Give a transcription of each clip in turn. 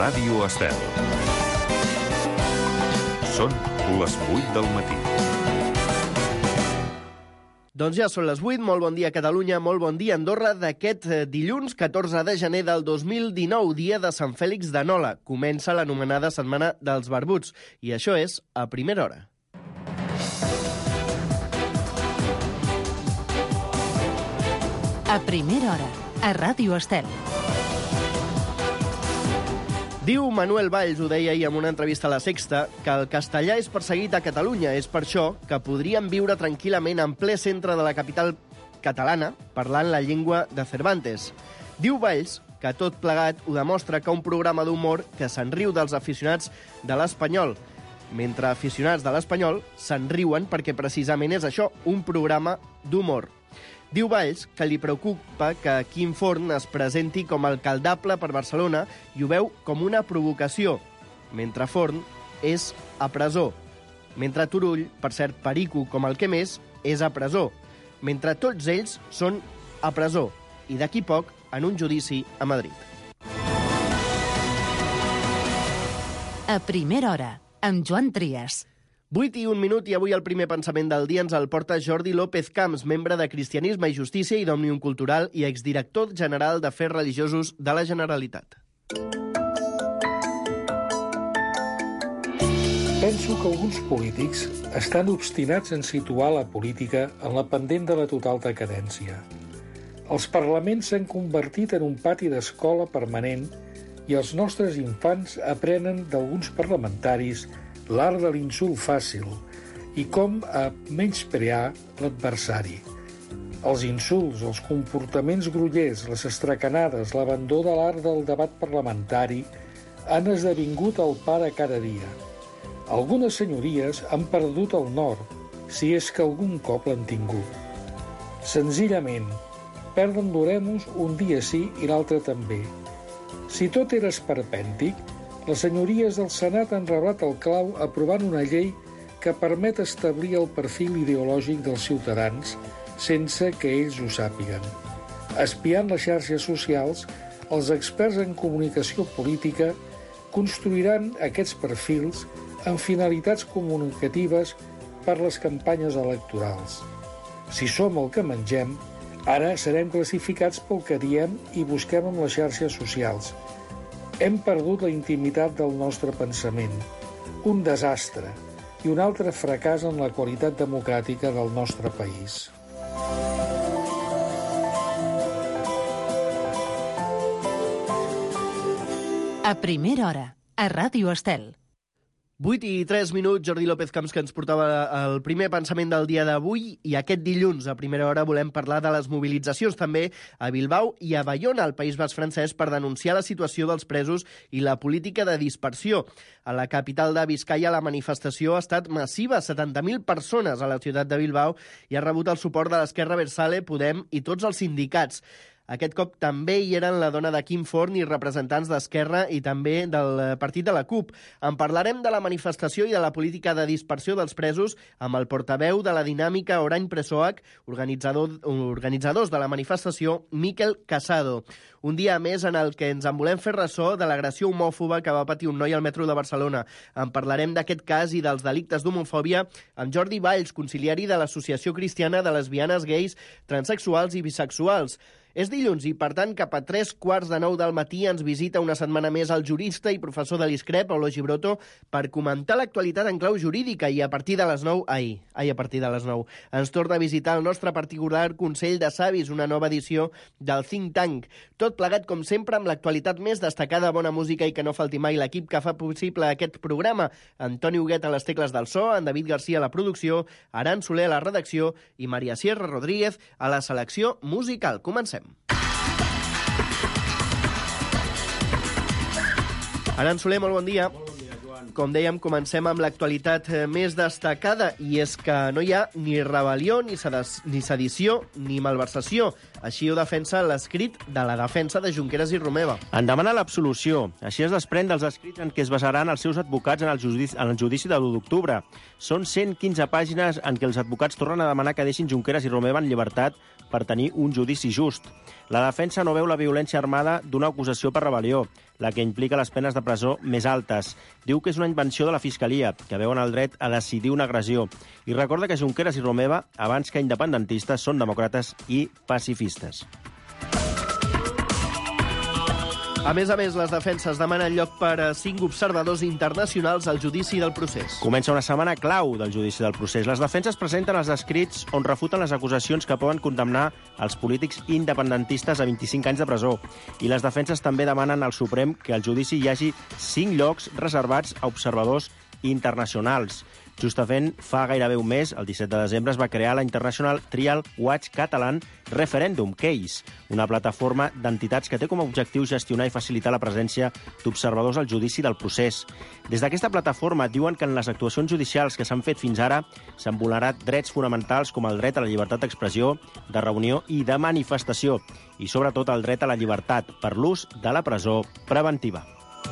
Ràdio Estel. Són les 8 del matí. Doncs ja són les 8, molt bon dia Catalunya, molt bon dia Andorra d'aquest dilluns 14 de gener del 2019, dia de Sant Fèlix de Nola. Comença l'anomenada Setmana dels Barbuts i això és a primera hora. A primera hora, a Ràdio Estel. Diu Manuel Valls, ho deia ahir en una entrevista a La Sexta, que el castellà és perseguit a Catalunya. És per això que podríem viure tranquil·lament en ple centre de la capital catalana parlant la llengua de Cervantes. Diu Valls que tot plegat ho demostra que un programa d'humor que se'n riu dels aficionats de l'Espanyol, mentre aficionats de l'Espanyol se'n riuen perquè precisament és això, un programa d'humor. Diu Valls que li preocupa que Quim Forn es presenti com a alcaldable per Barcelona i ho veu com una provocació, mentre Forn és a presó. Mentre Turull, per cert, perico com el que més, és a presó. Mentre tots ells són a presó i d'aquí poc en un judici a Madrid. A primera hora, amb Joan Trias. 8 i 1 minut i avui el primer pensament del dia ens el porta Jordi López Camps, membre de Cristianisme i Justícia i d'Òmnium Cultural i exdirector general d'Afers Religiosos de la Generalitat. Penso que alguns polítics estan obstinats en situar la política en la pendent de la total decadència. Els parlaments s'han convertit en un pati d'escola permanent i els nostres infants aprenen d'alguns parlamentaris l'art de l'insult fàcil i com a menysprear l'adversari. Els insults, els comportaments grollers, les estracanades, l'abandó de l'art del debat parlamentari han esdevingut el pa de cada dia. Algunes senyories han perdut el nord, si és que algun cop l'han tingut. Senzillament, perden l'oremus un dia sí i l'altre també. Si tot era esperpèntic, les senyories del Senat han reblat el clau aprovant una llei que permet establir el perfil ideològic dels ciutadans sense que ells ho sàpiguen. Espiant les xarxes socials, els experts en comunicació política construiran aquests perfils amb finalitats comunicatives per les campanyes electorals. Si som el que mengem, ara serem classificats pel que diem i busquem en les xarxes socials. Hem perdut la intimitat del nostre pensament, un desastre i un altre fracàs en la qualitat democràtica del nostre país. A primera hora, a Ràdio Estel. 8 i 3 minuts, Jordi López Camps, que ens portava el primer pensament del dia d'avui, i aquest dilluns, a primera hora, volem parlar de les mobilitzacions també a Bilbao i a Bayona, al País Basc francès, per denunciar la situació dels presos i la política de dispersió. A la capital de Biscaia, la manifestació ha estat massiva, 70.000 persones a la ciutat de Bilbao, i ha rebut el suport de l'Esquerra Abertzale, Podem i tots els sindicats. Aquest cop també hi eren la dona de Quim Forn i representants d'Esquerra i també del partit de la CUP. En parlarem de la manifestació i de la política de dispersió dels presos amb el portaveu de la dinàmica Orany Pressoac, organitzadors de la manifestació, Miquel Casado. Un dia més en el que ens en volem fer ressò de l'agressió homòfoba que va patir un noi al metro de Barcelona. En parlarem d'aquest cas i dels delictes d'homofòbia amb Jordi Valls, conciliari de l'Associació Cristiana de Lesbianes, Gais, Transsexuals i Bisexuals. És dilluns i, per tant, cap a 3:45 del matí ens visita una setmana més el jurista i professor de l'ISCREP, Paulo Gibroto, per comentar l'actualitat en clau jurídica i a partir de les 9, ens torna a visitar el nostre particular Consell de Savis, una nova edició del Think Tank. Tot plegat, com sempre, amb l'actualitat més destacada, bona música i que no falti mai l'equip que fa possible aquest programa. Antoni Huguet a les tecles del so, en David Garcia a la producció, Aran Soler a la redacció i Maria Sierra Rodríguez a la selecció musical. Comencem. Aran Soler, molt bon dia. Molt bon dia, Joan. Com dèiem, comencem amb l'actualitat més destacada, i és que no hi ha ni rebel·lió, ni sedició, ni malversació Així ho defensa l'escrit de la defensa de Junqueras i Romeva. En demana l'absolució. Així es desprèn dels escrits en què es basaran els seus advocats en el judici de l'1 d'octubre. Són 115 pàgines en què els advocats tornen a demanar que deixin Junqueras i Romeva en llibertat per tenir un judici just. La defensa no veu la violència armada d'una acusació per rebel·lió, la que implica les penes de presó més altes. Diu que és una invenció de la Fiscalia, que veuen el dret a decidir una agressió. I recorda que Junqueras i Romeva, abans que independentistes, són demòcrates i pacifistes. A més, les defenses demanen lloc per a 5 observadors internacionals al judici del procés. Comença una setmana clau del judici del procés. Les defenses presenten els escrits on refuten les acusacions que poden condemnar els polítics independentistes a 25 anys de presó. I les defenses també demanen al Suprem que al judici hi hagi 5 llocs reservats a observadors internacionals. Justament fa gairebé un mes, el 17 de desembre, es va crear la International Trial Watch Catalan Referendum Case, una plataforma d'entitats que té com a objectiu gestionar i facilitar la presència d'observadors al judici del procés. Des d'aquesta plataforma diuen que en les actuacions judicials que s'han fet fins ara s'han vulnerat drets fonamentals com el dret a la llibertat d'expressió, de reunió i de manifestació, i sobretot el dret a la llibertat per l'ús de la presó preventiva.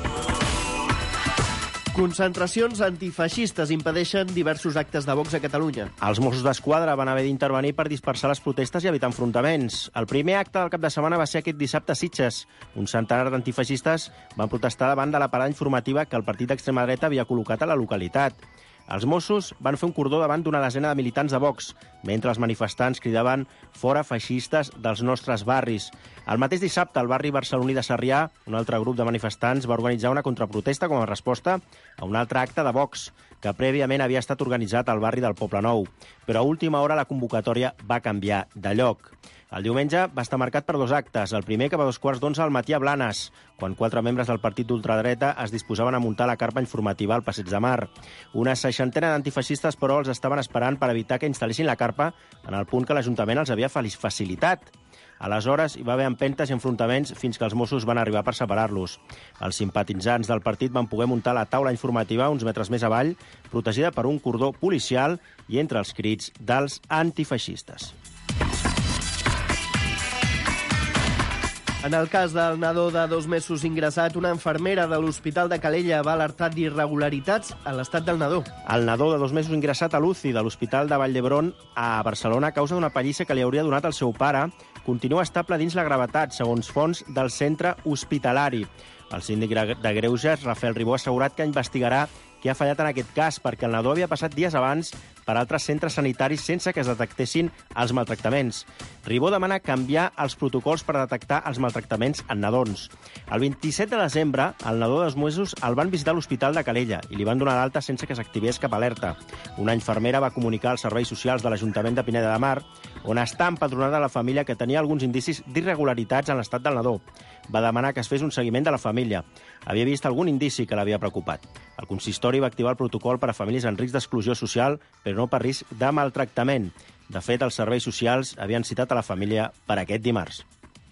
Concentracions antifeixistes impedeixen diversos actes de Vox a Catalunya. Els Mossos d'Esquadra van haver d'intervenir per dispersar les protestes i evitar enfrontaments. El primer acte del cap de setmana va ser aquest dissabte a Sitges. Un centenar d'antifeixistes van protestar davant de la parada informativa que el partit d'extrema dreta havia col·locat a la localitat. Els Mossos van fer un cordó davant d'una desena de militants de Vox, mentre els manifestants cridaven «Fora feixistes dels nostres barris». El mateix dissabte, al barri barceloní de Sarrià, un altre grup de manifestants va organitzar una contraprotesta com a resposta a un altre acte de Vox, que prèviament havia estat organitzat al barri del Poblenou. Però a última hora la convocatòria va canviar de lloc. El diumenge va estar marcat per 2 actes. El primer cap a 2:15 al matí a Blanes, quan 4 membres del partit d'ultradreta es disposaven a muntar la carpa informativa al Passeig de Mar. Una 60ena d'antifeixistes, però, els estaven esperant per evitar que instal·lessin la carpa en el punt que l'Ajuntament els havia facilitat. Aleshores, hi va haver empentes i enfrontaments fins que els Mossos van arribar per separar-los. Els simpatitzants del partit van poder muntar la taula informativa uns metres més avall, protegida per un cordó policial i entre els crits dels antifeixistes. En el cas del nadó de 2 mesos ingressat, una infermera de l'Hospital de Calella va alertar d'irregularitats a l'estat del nadó. El nadó de 2 mesos ingressat a l'UCI de l'Hospital de Vall d'Hebron a Barcelona a causa d'una pallissa que li hauria donat el seu pare continua estable dins la gravetat, segons fonts del centre hospitalari. El síndic de Greuges, Rafael Ribó, ha assegurat que investigarà què ha fallat en aquest cas, perquè el nadó havia passat dies abans per altres centres sanitaris sense que es detectessin els maltractaments. Ribó demana canviar els protocols per detectar els maltractaments en nadons. El 27 de desembre, el nadó de 2 mesos el van visitar a l'Hospital de Calella i li van donar d'alta sense que s'activés cap alerta. Una infermera va comunicar als serveis socials de l'Ajuntament de Pineda de Mar, on està empadronada la família, que tenia alguns indicis d'irregularitats en l'estat del nadó. Va demanar que es fes un seguiment de la família. Havia vist algun indici que l'havia preocupat. El consistori va activar el protocol per a famílies en risc d'exclusió social, però no per risc de maltractament. De fet, els serveis socials havien citat a la família per aquest dimarts.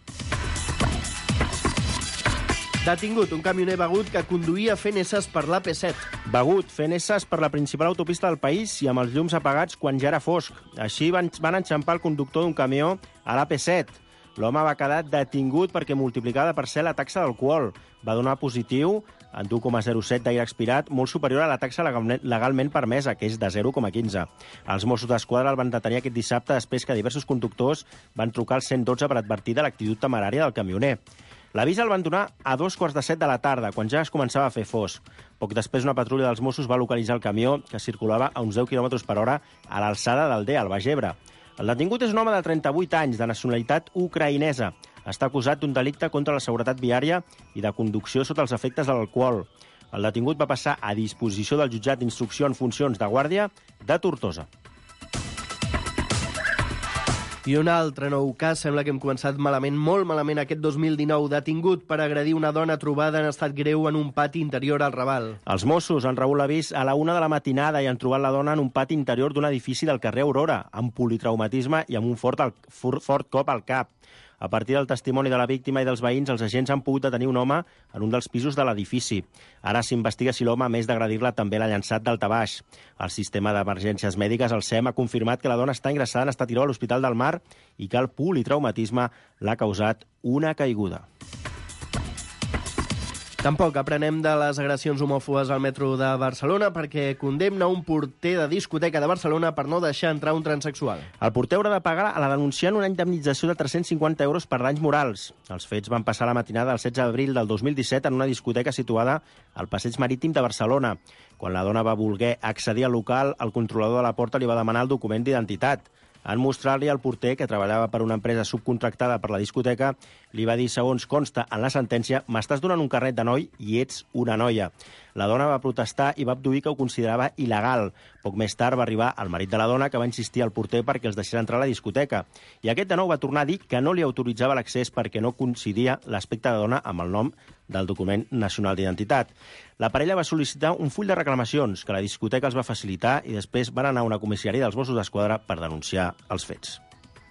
Detingut un camioner begut que conduïa fent esses per l'AP7. Begut, fent esses per la principal autopista del país i amb els llums apagats quan ja era fosc. Així van enxampar el conductor d'un camió a l'AP7. L'home va quedar detingut perquè multiplicava per ser la taxa d'alcohol. Va donar positiu en 1,07 d'aire expirat, molt superior a la taxa legalment permesa, que és de 0,15. Els Mossos d'Esquadra el van detenir aquest dissabte després que diversos conductors van trucar al 112 per advertir de l'actitud temerària del camioner. L'avís el van donar a 2:15 de la tarda, quan ja es començava a fer fosc. Poc després, una patrulla dels Mossos va localitzar el camió, que circulava a uns 10 km per hora a l'alçada del D, al Baix Ebre. El detingut és un home de 38 anys, de nacionalitat ucraïnesa. Està acusat d'un delicte contra la seguretat viària i de conducció sota els efectes de l'alcohol. El detingut va passar a disposició del jutjat d'instrucció en funcions de guàrdia de Tortosa. I un altre nou cas, sembla que hem començat malament, molt malament, aquest 2019, detingut per agredir una dona trobada en estat greu en un pati interior al Raval. Els Mossos han rebut l'avís a la 1 de la matinada i han trobat la dona en un pati interior d'un edifici del carrer Aurora, amb politraumatisme i amb un fort cop al cap. A partir del testimoni de la víctima i dels veïns, els agents han pogut detenir un home en un dels pisos de l'edifici. Ara s'investiga si l'home, a més d'agredir-la, també l'ha llançat daltabaix. El sistema d'emergències mèdiques, el SEM, ha confirmat que la dona està ingressada en estat greu a l'Hospital del Mar i que el politraumatisme l'ha causat una caiguda. Tampoc aprenem de les agressions homòfobes al metro de Barcelona perquè condemna un porter de discoteca de Barcelona per no deixar entrar un transexual. El porter haurà de pagar a la denunciant una indemnització de 350 euros per danys morals. Els fets van passar la matinada del 16 d'abril del 2017 en una discoteca situada al Passeig Marítim de Barcelona. Quan la dona va voler accedir al local, el controlador de la porta li va demanar el document d'identitat. En mostrar-li al porter, que treballava per una empresa subcontractada per la discoteca, li va dir, segons consta en la sentència, «M'estàs donant un carnet de noi i ets una noia». La dona va protestar i va abduir que ho considerava il·legal. Poc més tard va arribar el marit de la dona, que va insistir al porter perquè els deixés entrar a la discoteca. I aquest de nou va tornar a dir que no li autoritzava l'accés perquè no coincidia l'aspecte de dona amb el nom del document nacional d'identitat. La parella va sol·licitar un full de reclamacions que la discoteca els va facilitar i després van anar a una comissaria dels Mossos d'Esquadra per denunciar els fets.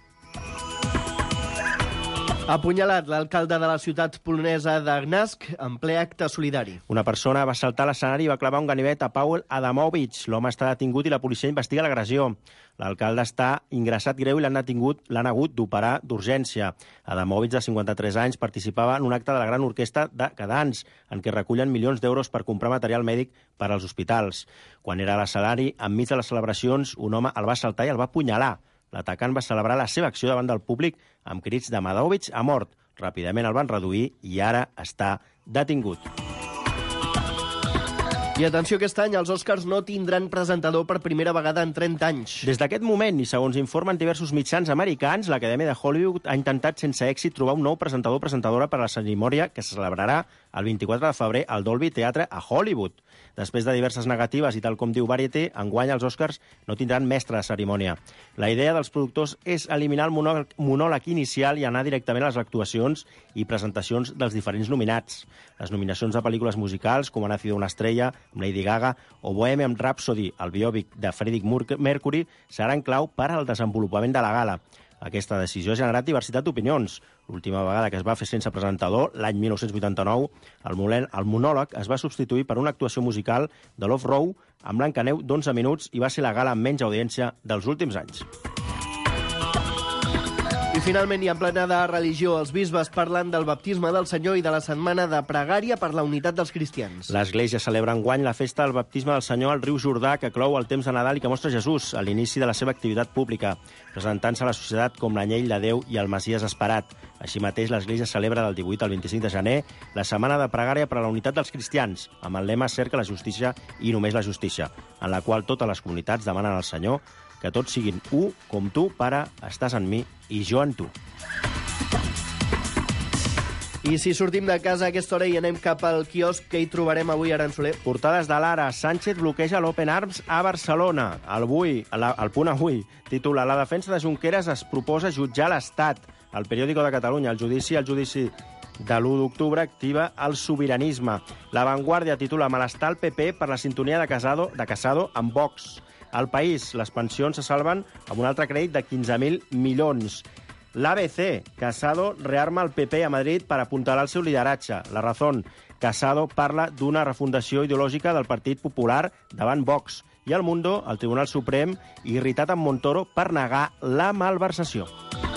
Apunyalat l'alcalde de la ciutat polonesa de Gdańsk en ple acte solidari. Una persona va saltar a l'escenari i va clavar un ganivet a Paweł Adamowicz. L'home està detingut i la policia investiga l'agressió. L'alcalde està ingressat greu i l'han hagut d'operar d'urgència. Adamowicz, de 53 anys, participava en un acte de la Gran Orquestra de Gdansk, en què recullen milions d'euros per comprar material mèdic per als hospitals. Quan era a l'escenari, enmig de les celebracions, un home el va assaltar i el va apunyalar. L'atacant va celebrar la seva acció davant del públic amb crits de Madowicz a mort. Ràpidament el van reduir i ara està detingut. I atenció, aquest any els Oscars no tindran presentador per primera vegada en 30 anys. Des d'aquest moment, i segons informen diversos mitjans americans, l'Acadèmia de Hollywood ha intentat sense èxit trobar un nou presentador o presentadora per a la cerimònia que se celebrarà el 24 de febrer al Dolby Theatre a Hollywood. Després de diverses negatives i tal com diu Variety, enguany els Oscars no tindran mestre de cerimònia. La idea dels productors és eliminar el monòleg inicial i anar directament a les actuacions i presentacions dels diferents nominats. Les nominacions de pel·lícules musicals, com Ha nacido una estrella, amb Lady Gaga, o Bohemian Rhapsody, el biòpic de Freddie Mercury, seran clau per al desenvolupament de la gala. Aquesta decisió ha generat diversitat d'opinions. L'última vegada que es va fer sense presentador, l'any 1989, el monòleg es va substituir per una actuació musical de Love Row amb Blancaneu d'11 minuts i va ser la gala amb menys audiència dels últims anys. I finalment, i en plena de religió, els bisbes parlen del baptisme del Senyor i de la setmana de pregària per la unitat dels cristians. L'Església celebra enguany la festa del baptisme del Senyor al riu Jordà, que clou el temps de Nadal i que mostra Jesús a l'inici de la seva activitat pública, presentant-se a la societat com l'anyell de Déu i el Messies esperat. Així mateix, l'Església celebra del 18 al 25 de gener la setmana de pregària per a la unitat dels cristians, amb el lema Cerca la justícia i només la justícia, en la qual totes les comunitats demanen al Senyor que tots siguin u, com tu, Pare, estàs en mi i jo en tu. I si sortim de casa a aquesta hora i anem cap al quiosc, què hi trobarem avui, Aran Soler? Portades de l'Ara. Sánchez bloqueja l'Open Arms a Barcelona. El Punt Avui titula La defensa de Junqueras es proposa jutjar l'Estat. El Periódico de Catalunya. El judici de l'1 d'octubre activa el sobiranisme. La Vanguardia titula Malestar al PP per la sintonia de Casado amb Vox. El País, les pensions se salven amb un altre crèdit de 15.000 milions. L'ABC, Casado rearma el PP a Madrid per apuntalar el seu lideratge. La Razón, Casado parla d'una refundació ideològica del Partit Popular davant Vox. I El Mundo, el Tribunal Suprem, irritat amb Montoro per negar la malversació.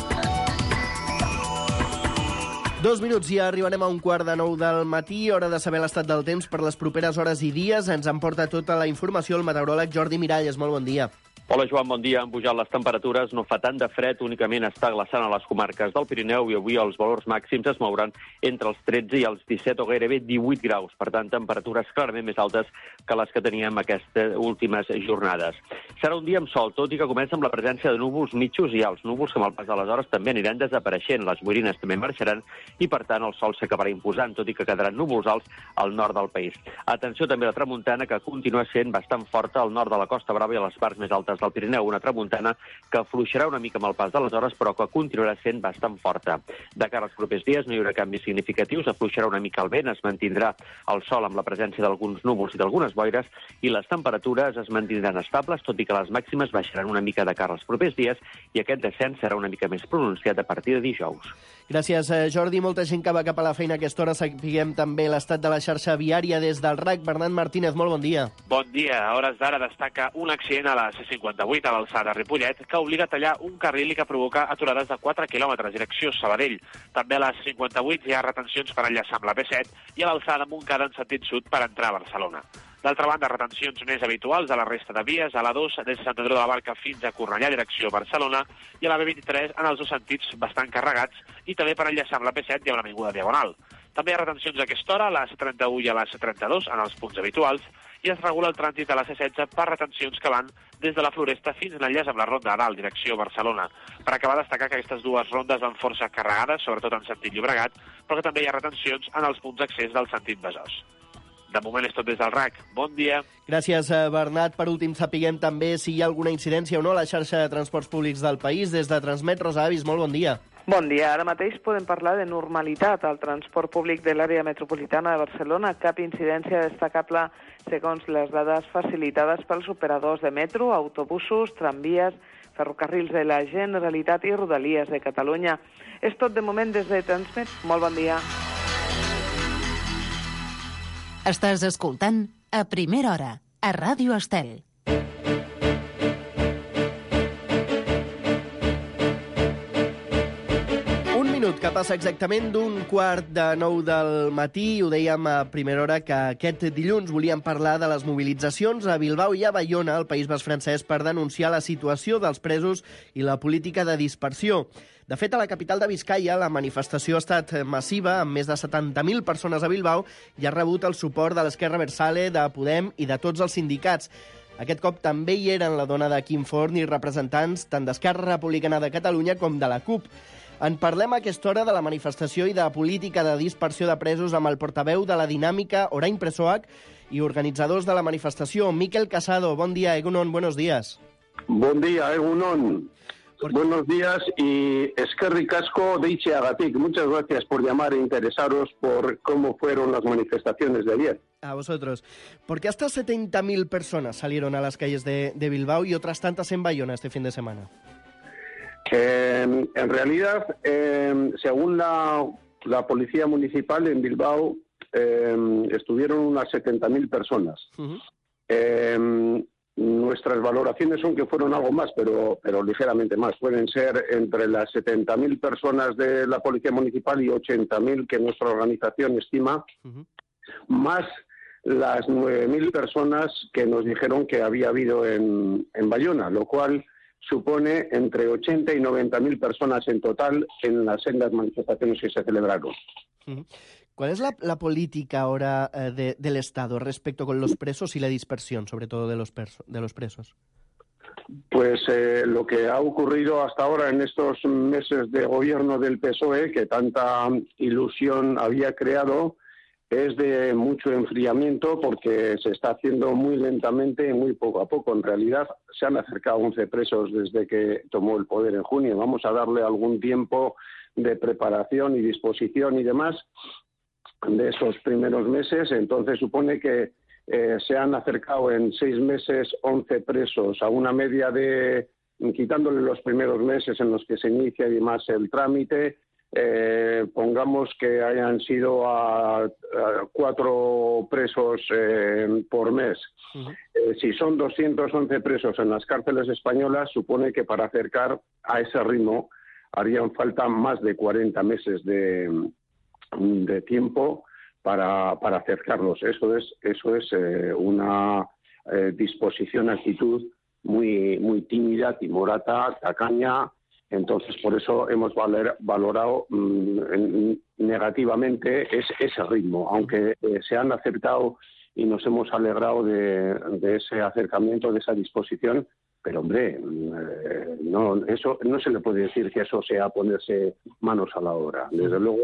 2 minuts i arribarem a 8:45 del matí, hora de saber l'estat del temps per les properes hores i dies. Ens emporta tota la informació el meteoròleg Jordi Miralles. Molt bon dia. Hola, Joan, bon dia. Han pujat les temperatures, no fa tant de fred, únicament està glaçant a les comarques del Pirineu i avui els valors màxims es mouran entre els 13 i els 17 o gairebé 18 graus. Per tant, temperatures clarament més altes que les que teníem aquestes últimes jornades. Serà un dia amb sol, tot i que comença amb la presència de núvols mitjos i alts. Núvols que amb el pas de les hores també aniran desapareixent. Les boirines també marxaran i, per tant, el sol s'acabarà imposant, tot i que quedaran núvols alts al nord del país. Atenció també a la tramuntana, que continua sent bastant forta al nord de la Costa Brava i a les parts més altes zones del Pirineu, una tramuntana que afluixarà una mica amb el pas de les hores, però que continuarà sent bastant forta. De cara als propers dies no hi haurà canvis significatius, afluixarà una mica el vent, es mantindrà el sol amb la presència d'alguns núvols i d'algunes boires, i les temperatures es mantindran estables, tot i que les màximes baixaran una mica de cara als propers dies, i aquest descens serà una mica més pronunciat a partir de dijous. Gràcies, Jordi. Molta gent que va cap a la feina a aquesta hora. Sapiguem també l'estat de la xarxa viària des del RAC. Bernat Martínez, molt bon dia. Bon dia. A hores d'ara destaca un accident a la C58 a l'alçada de Ripollet que obliga a tallar un carril i que provoca aturades de 4 quilòmetres, direcció Sabadell. També a la C58 hi ha retencions per enllaçar amb la P7 i a l'alçada Montcada en sentit sud per entrar a Barcelona. D'altra banda, retencions més habituals a la resta de vies, a la 2 des de Sant Andreu de la Barca fins a Cornellà, direcció Barcelona, i a la B23 en els dos sentits bastant carregats, i també per enllaçar amb la P7 i amb l'Avinguda Diagonal. També hi ha retencions a aquesta hora a la C31 i a la C32 en els punts habituals, i es regula el trànsit a la C16 per retencions que van des de la Floresta fins a l'enllaç amb la Ronda a dalt, direcció Barcelona. Per acabar, destacar que aquestes dues rondes van força carregades, sobretot en sentit Llobregat, però que també hi ha retencions en els punts d'accés del sentit Besòs. De moment és tot des del RAC. Bon dia. Gràcies, Bernat. Per últim, sapiguem també si hi ha alguna incidència o no a la xarxa de transports públics del país. Des de Transmet, Rosa Avis, molt bon dia. Bon dia. Ara mateix podem parlar de normalitat al transport públic de l'àrea metropolitana de Barcelona. Cap incidència destacable segons les dades facilitades pels operadors de metro, autobusos, tramvies, ferrocarrils de la Generalitat i Rodalies de Catalunya. És tot de moment des de Transmet. Molt bon dia. Estàs escoltant A Primera Hora, a Ràdio Estel. Un minut que passa exactament d'8:45 del matí. Ho dèiem a Primera Hora que aquest dilluns volíem parlar de les mobilitzacions a Bilbao i a Baiona, al País Basc francès, per denunciar la situació dels presos i la política de dispersió. De fet, a la capital de Biscaia, la manifestació ha estat massiva, amb més de 70.000 persones a Bilbao, i ha rebut el suport de l'Esquerra Abertzale, de Podem i de tots els sindicats. Aquest cop també hi eren la dona de Quim Forn i representants tant d'Esquerra Republicana de Catalunya com de la CUP. En parlem a aquesta hora de la manifestació i de la política de dispersió de presos amb el portaveu de la Dinàmica, Orain Presoak, i organitzadors de la manifestació, Mikel Casado. Bon dia, Egunon, buenos días. Bon dia, Egunon. Buenos días y eskerrik asko deitzeagatik. Muchas gracias por llamar e interesaros por cómo fueron las manifestaciones de ayer. A vosotros. Porque hasta 70.000 personas salieron a las calles de Bilbao y otras tantas en Baiona este fin de semana. En realidad, según la Policía Municipal en Bilbao, estuvieron unas 70.000 personas. Nuestras valoraciones son que fueron algo más, pero ligeramente más. Pueden ser entre las 70.000 personas de la Policía Municipal y 80.000 que nuestra organización estima, más las 9.000 personas que nos dijeron que había habido en Baiona, lo cual supone entre 80 y 90.000 personas en total en las sendas manifestaciones que se celebraron. ¿Cuál es la política ahora del Estado respecto con los presos y la dispersión, sobre todo de los presos? Pues lo que ha ocurrido hasta ahora en estos meses de gobierno del PSOE, que tanta ilusión había creado, es de mucho enfriamiento porque se está haciendo muy lentamente y muy poco a poco. En realidad se han acercado 11 presos desde que tomó el poder en junio. Vamos a darle algún tiempo de preparación y disposición y demás de esos primeros meses. Entonces supone que se han acercado en 6 meses 11 presos a una media de, quitándole los primeros meses en los que se inicia y demás el trámite, pongamos que hayan sido a 4 presos por mes. Si son 211 presos en las cárceles españolas, supone que para acercar a ese ritmo harían falta más de 40 meses de tiempo para acercarlos. Eso es una disposición, actitud muy tímida, timorata, tacaña. Entonces, por eso hemos valorado negativamente ese ritmo, aunque se han aceptado y nos hemos alegrado de ese acercamiento, de esa disposición, pero hombre, eso no se le puede decir que eso sea ponerse manos a la obra. Desde luego,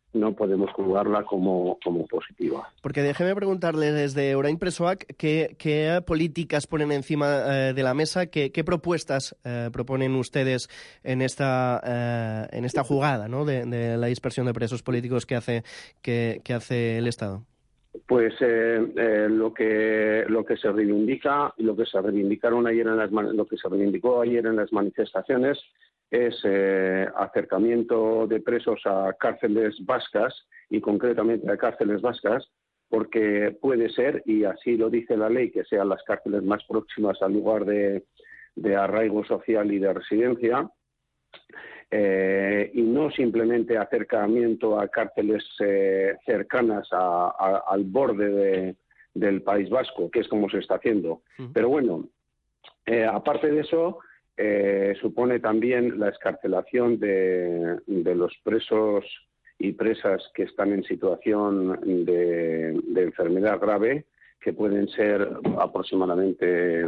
no podemos juzgarla como positiva. Porque déjeme preguntarle desde Orain Presoac qué políticas ponen encima de la mesa, qué propuestas proponen ustedes en esta jugada, ¿no?, de la dispersión de presos políticos que hace el Estado. Pues lo que se reivindica, lo que se reivindicó ayer en las manifestaciones es acercamiento de presos a cárceles vascas, y concretamente a cárceles vascas, porque puede ser, y así lo dice la ley, que sean las cárceles más próximas al lugar de arraigo social y de residencia, y no simplemente acercamiento a cárceles cercanas al borde del País Vasco, que es como se está haciendo. Pero bueno, aparte de eso, supone también la excarcelación de los presos y presas que están en situación de enfermedad grave, que pueden ser aproximadamente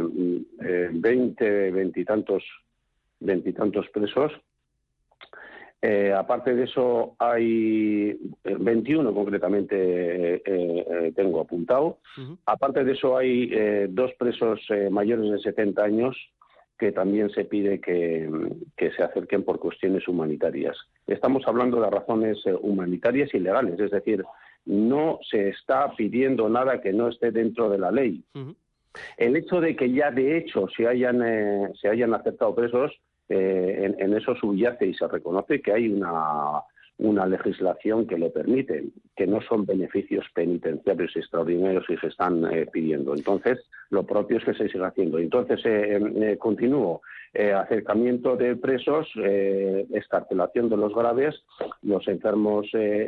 20 y tantos presos. Aparte de eso, hay 21 concretamente tengo apuntado. Aparte de eso, hay 2 presos mayores de 70 años que también se pide que se acerquen por cuestiones humanitarias. Estamos hablando de razones humanitarias y legales, es decir, no se está pidiendo nada que no esté dentro de la ley. El hecho de que ya de hecho se hayan aceptado presos, en eso subyace y se reconoce que hay una legislación que lo permite, que no son beneficios penitenciarios extraordinarios que se están pidiendo. Entonces, lo propio es que se siga haciendo. Entonces, continúo. Acercamiento de presos, excarcelación de los graves, los enfermos,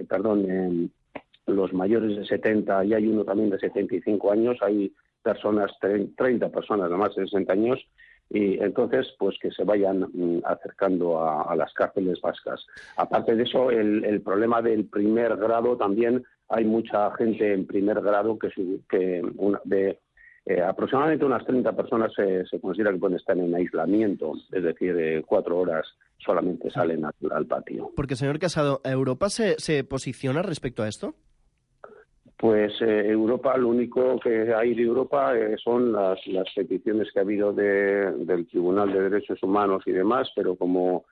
los mayores de 70, y hay uno también de 75 años, hay personas, 30 personas de más de 60 años, y entonces pues que se vayan acercando a las cárceles vascas. Aparte de eso, el problema del primer grado, también hay mucha gente en primer grado aproximadamente unas 30 personas se considera que pueden estar en aislamiento, es decir, 4 horas solamente salen al patio. Porque, señor Casado, ¿Europa se posiciona respecto a esto? Pues Europa, lo único que hay de Europa son las peticiones que ha habido del Tribunal de Derechos Humanos y demás, pero como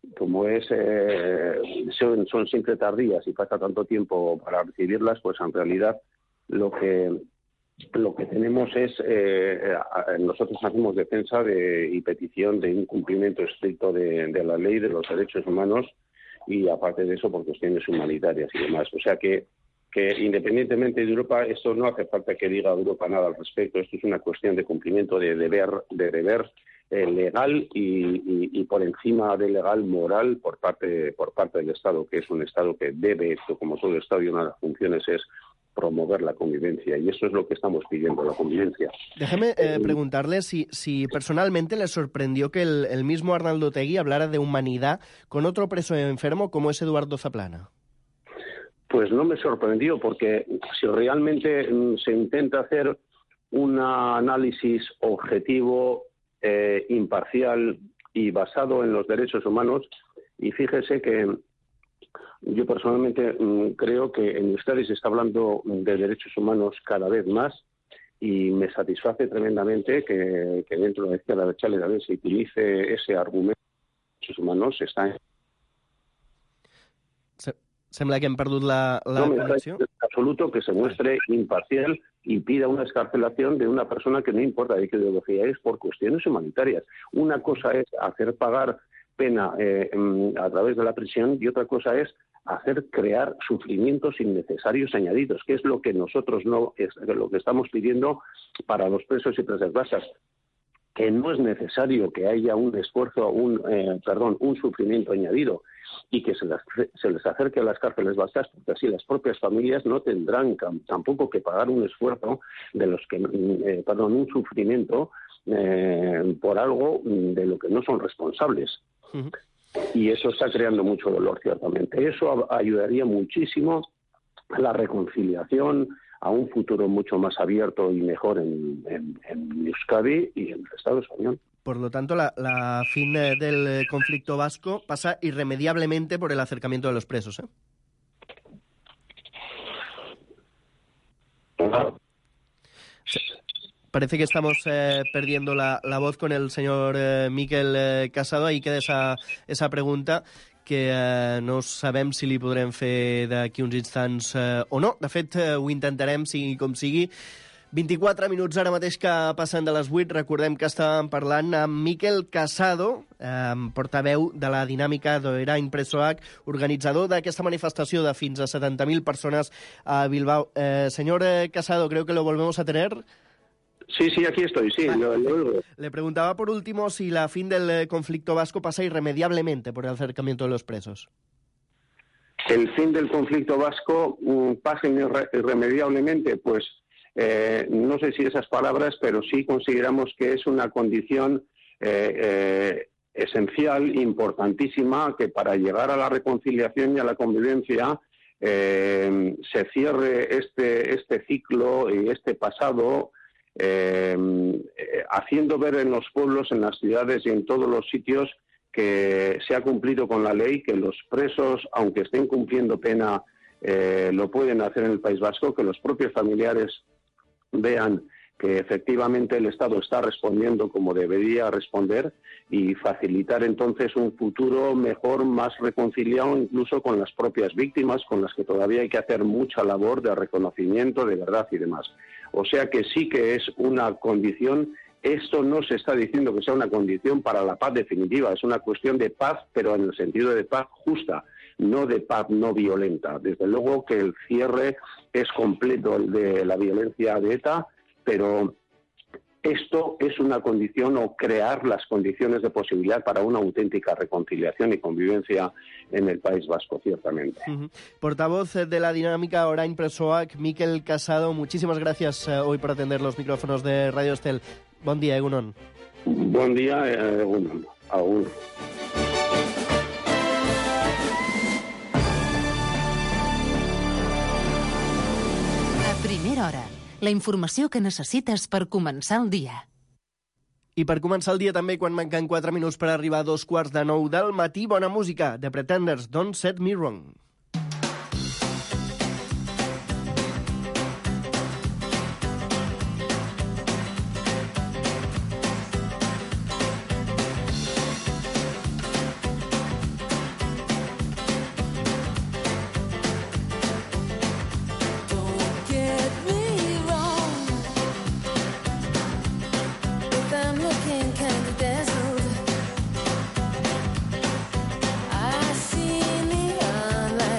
son siempre tardías y falta tanto tiempo para recibirlas, pues en realidad lo que tenemos es, nosotros hacemos defensa y petición de un cumplimiento estricto de la ley de los derechos humanos, y aparte de eso por cuestiones humanitarias y demás. O sea que independientemente de Europa, esto no hace falta que diga Europa nada al respecto. Esto es una cuestión de cumplimiento de deber legal y por encima del legal moral por parte del Estado, que es un Estado que debe, como todo Estado, y una de las funciones es promover la convivencia, y eso es lo que estamos pidiendo, la convivencia. Déjeme preguntarle si personalmente le sorprendió que el mismo Arnaldo Otegi hablara de humanidad con otro preso enfermo como es Eduardo Zaplana. Pues no me sorprendió, porque si realmente se intenta hacer un análisis objetivo, imparcial y basado en los derechos humanos, y fíjese que yo personalmente creo que en Euskadi se está hablando de derechos humanos cada vez más, y me satisface tremendamente que dentro de la izquierda abertzale se utilice ese argumento de derechos humanos. Sembla que hem perdut la connexió. En absoluto que se muestre imparcial y pida una excarcelación de una persona que no importa de qué ideología es, por cuestiones humanitarias. Una cosa es hacer pagar pena a través de la prisión, y otra cosa es crear sufrimientos innecesarios añadidos, que es lo que nosotros lo que estamos pidiendo para los presos y presas vascas. Que no es necesario que haya un esfuerzo, un sufrimiento añadido, y que se les acerque a las cárceles vascas, porque así las propias familias no tendrán tampoco que pagar un esfuerzo un sufrimiento por algo de lo que no son responsables. Y eso está creando mucho dolor, ciertamente. Eso ayudaría muchísimo a la reconciliación, a un futuro mucho más abierto y mejor en Euskadi y en el Estado español. Por lo tanto, la fin del conflicto vasco pasa irremediablemente por el acercamiento de los presos, ¿eh? Parece que estamos perdiendo la voz con el señor Miquel Casado. Ahí queda esa pregunta que no sabem si li podrem fer d'aquí uns instants o no. De fet, ho intentarem, sigui com sigui. 24 minuts ara mateix que passen de les 8. Recordem que estàvem parlant amb Miquel Casado, portaveu de la dinàmica d'Oerain Presoac, organitzador d'aquesta manifestació de fins a 70.000 persones a Bilbao. Señor Casado, creo que lo volvemos a tener. Sí, aquí estoy, sí. Lo... Le preguntaba por último si la fin del conflicto vasco pasa irremediablemente por el acercamiento de los presos. El fin del conflicto vasco pasa irremediablemente, pues no sé si esas palabras, pero sí consideramos que es una condición esencial, importantísima, que para llegar a la reconciliación y a la convivencia se cierre este ciclo y este pasado, haciendo ver en los pueblos, en las ciudades y en todos los sitios que se ha cumplido con la ley, que los presos, aunque estén cumpliendo pena, lo pueden hacer en el País Vasco, que los propios familiares vean que efectivamente el Estado está respondiendo como debería responder y facilitar entonces un futuro mejor, más reconciliado incluso con las propias víctimas, con las que todavía hay que hacer mucha labor de reconocimiento, de verdad y demás. O sea que sí que es una condición. Esto no se está diciendo que sea una condición para la paz definitiva, es una cuestión de paz, pero en el sentido de paz justa, no de paz no violenta. Desde luego que el cierre es completo el de la violencia de ETA, pero esto es una condición, o crear las condiciones de posibilidad para una auténtica reconciliación y convivencia en el País Vasco, ciertamente. Portavoz de la dinámica Oerain Presoac, Miquel Casado, muchísimas gracias hoy por atender los micrófonos de Radio Estel. Buen día, Egunon. Buen día, Egunon. Aún. A primera hora, la informació que necessites per començar el dia. I per començar el dia també, quan manquen 4 minuts per arribar a 8:45 del matí, bona música, The Pretenders, Don't Set Me Wrong. I see neon lights.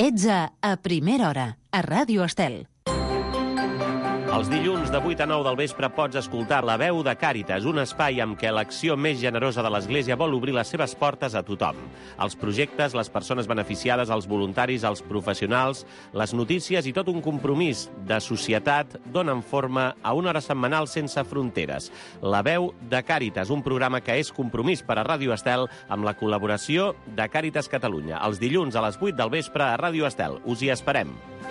Ets a Primera Hora, a Ràdio Estel. Els dilluns de 8 a 9 del vespre pots escoltar La Veu de Càritas, un espai amb què l'acció més generosa de l'Església vol obrir les seves portes a tothom. Els projectes, les persones beneficiades, els voluntaris, els professionals, les notícies i tot un compromís de societat donen forma a una hora setmanal sense fronteres. La Veu de Càritas, un programa que és compromís per a Ràdio Estel amb la col·laboració de Càritas Catalunya. Els dilluns a les 8 del vespre a Ràdio Estel. Us hi esperem.